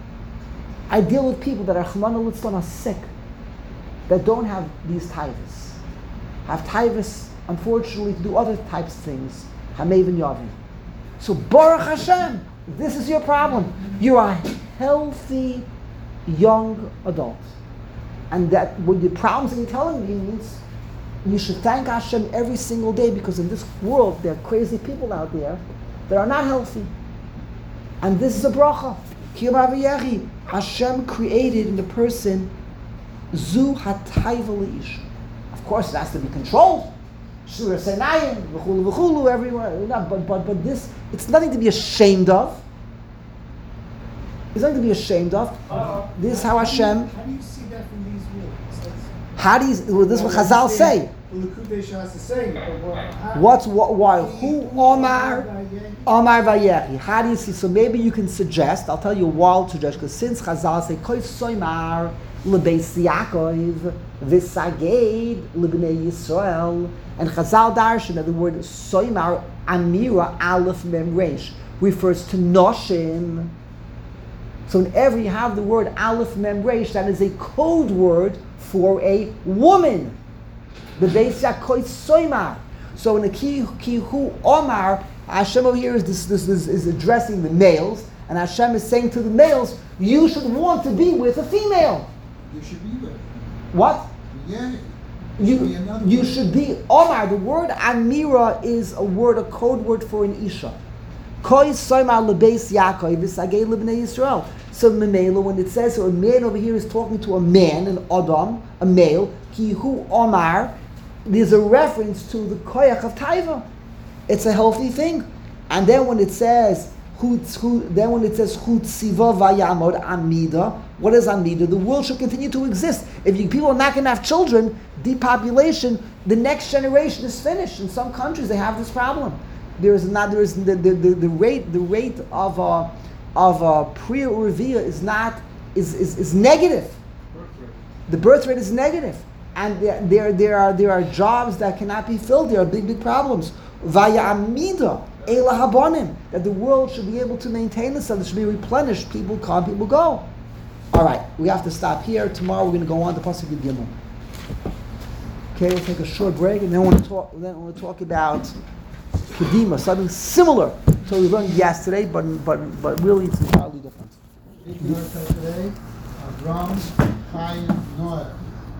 I deal with people that are Chmana Litzlan are sick, that don't have these taivas. Have taivas, unfortunately, to do other types of things. Hamevin Yavin. So Baruch Hashem, this is your problem. You're a healthy young adult. And that what the problems that you're telling me means you should thank Hashem every single day, because in this world there are crazy people out there that are not healthy. And this is a bracha. Hashem created in the person zu hatayva leish. Of course, it has to be controlled. Shura senayim, v'chulu v'chulu, everywhere. But but but this, it's nothing to be ashamed of. It's nothing to be ashamed of. Uh, this is how Hashem.
How do you see that from these words? That's,
how do you? Well, this is what Chazal say. What's what? Why? Who Omar? Omar Vayechi. How do you see? So maybe you can suggest. I'll tell you a wild suggestion. Because since Chazal say Koy Soymar leBeis Yaakov v'Saged leBnei Yisrael, and Chazal darshan that the word Soymar Amira Aleph Mem Reish refers to Noshim. So whenever you have the word Aleph Mem Reish, that is a code word for a woman. The Beis Yaakov Soymar. So in the Ki Hu Omar, Hashem over here is this, this, this is addressing the males, and Hashem is saying to the males, you should want to be with a female.
You should be with her.
What?
Yeah.
You, you should be Omar. The word Amira is a word, a code word for an Isha. Koi Soymar leBeis Yaakov v'Saged leBnei Yisrael. So Memela, when it says so, a man over here is talking to a man, an Adam, a male, Ki Hu Omar, there's a reference to the koyach of taiva. It's a healthy thing. And then when it says hu, hu then when it says hu tziva vayamod amida, what is amida? The world should continue to exist. If you, people are not going to have children, depopulation, the next generation is finished. In some countries they have this problem. There is not there is the, the, the, the rate the rate of uh, of uh, priya urvia is not is, is is negative. The birth rate is negative. And there, there, there are there are jobs that cannot be filled. There are big, big problems. Vaya amida ela habonim, that the world should be able to maintain itself. It should be replenished. People come, people go. All right, we have to stop here. Tomorrow we're going to go on to Pasuk Gimel. Okay, we'll take a short break, and then we'll talk. Then we'll talk about kedima, something similar to what we learned yesterday, but but but really it's entirely different.
Today, Avram Chaim Noah.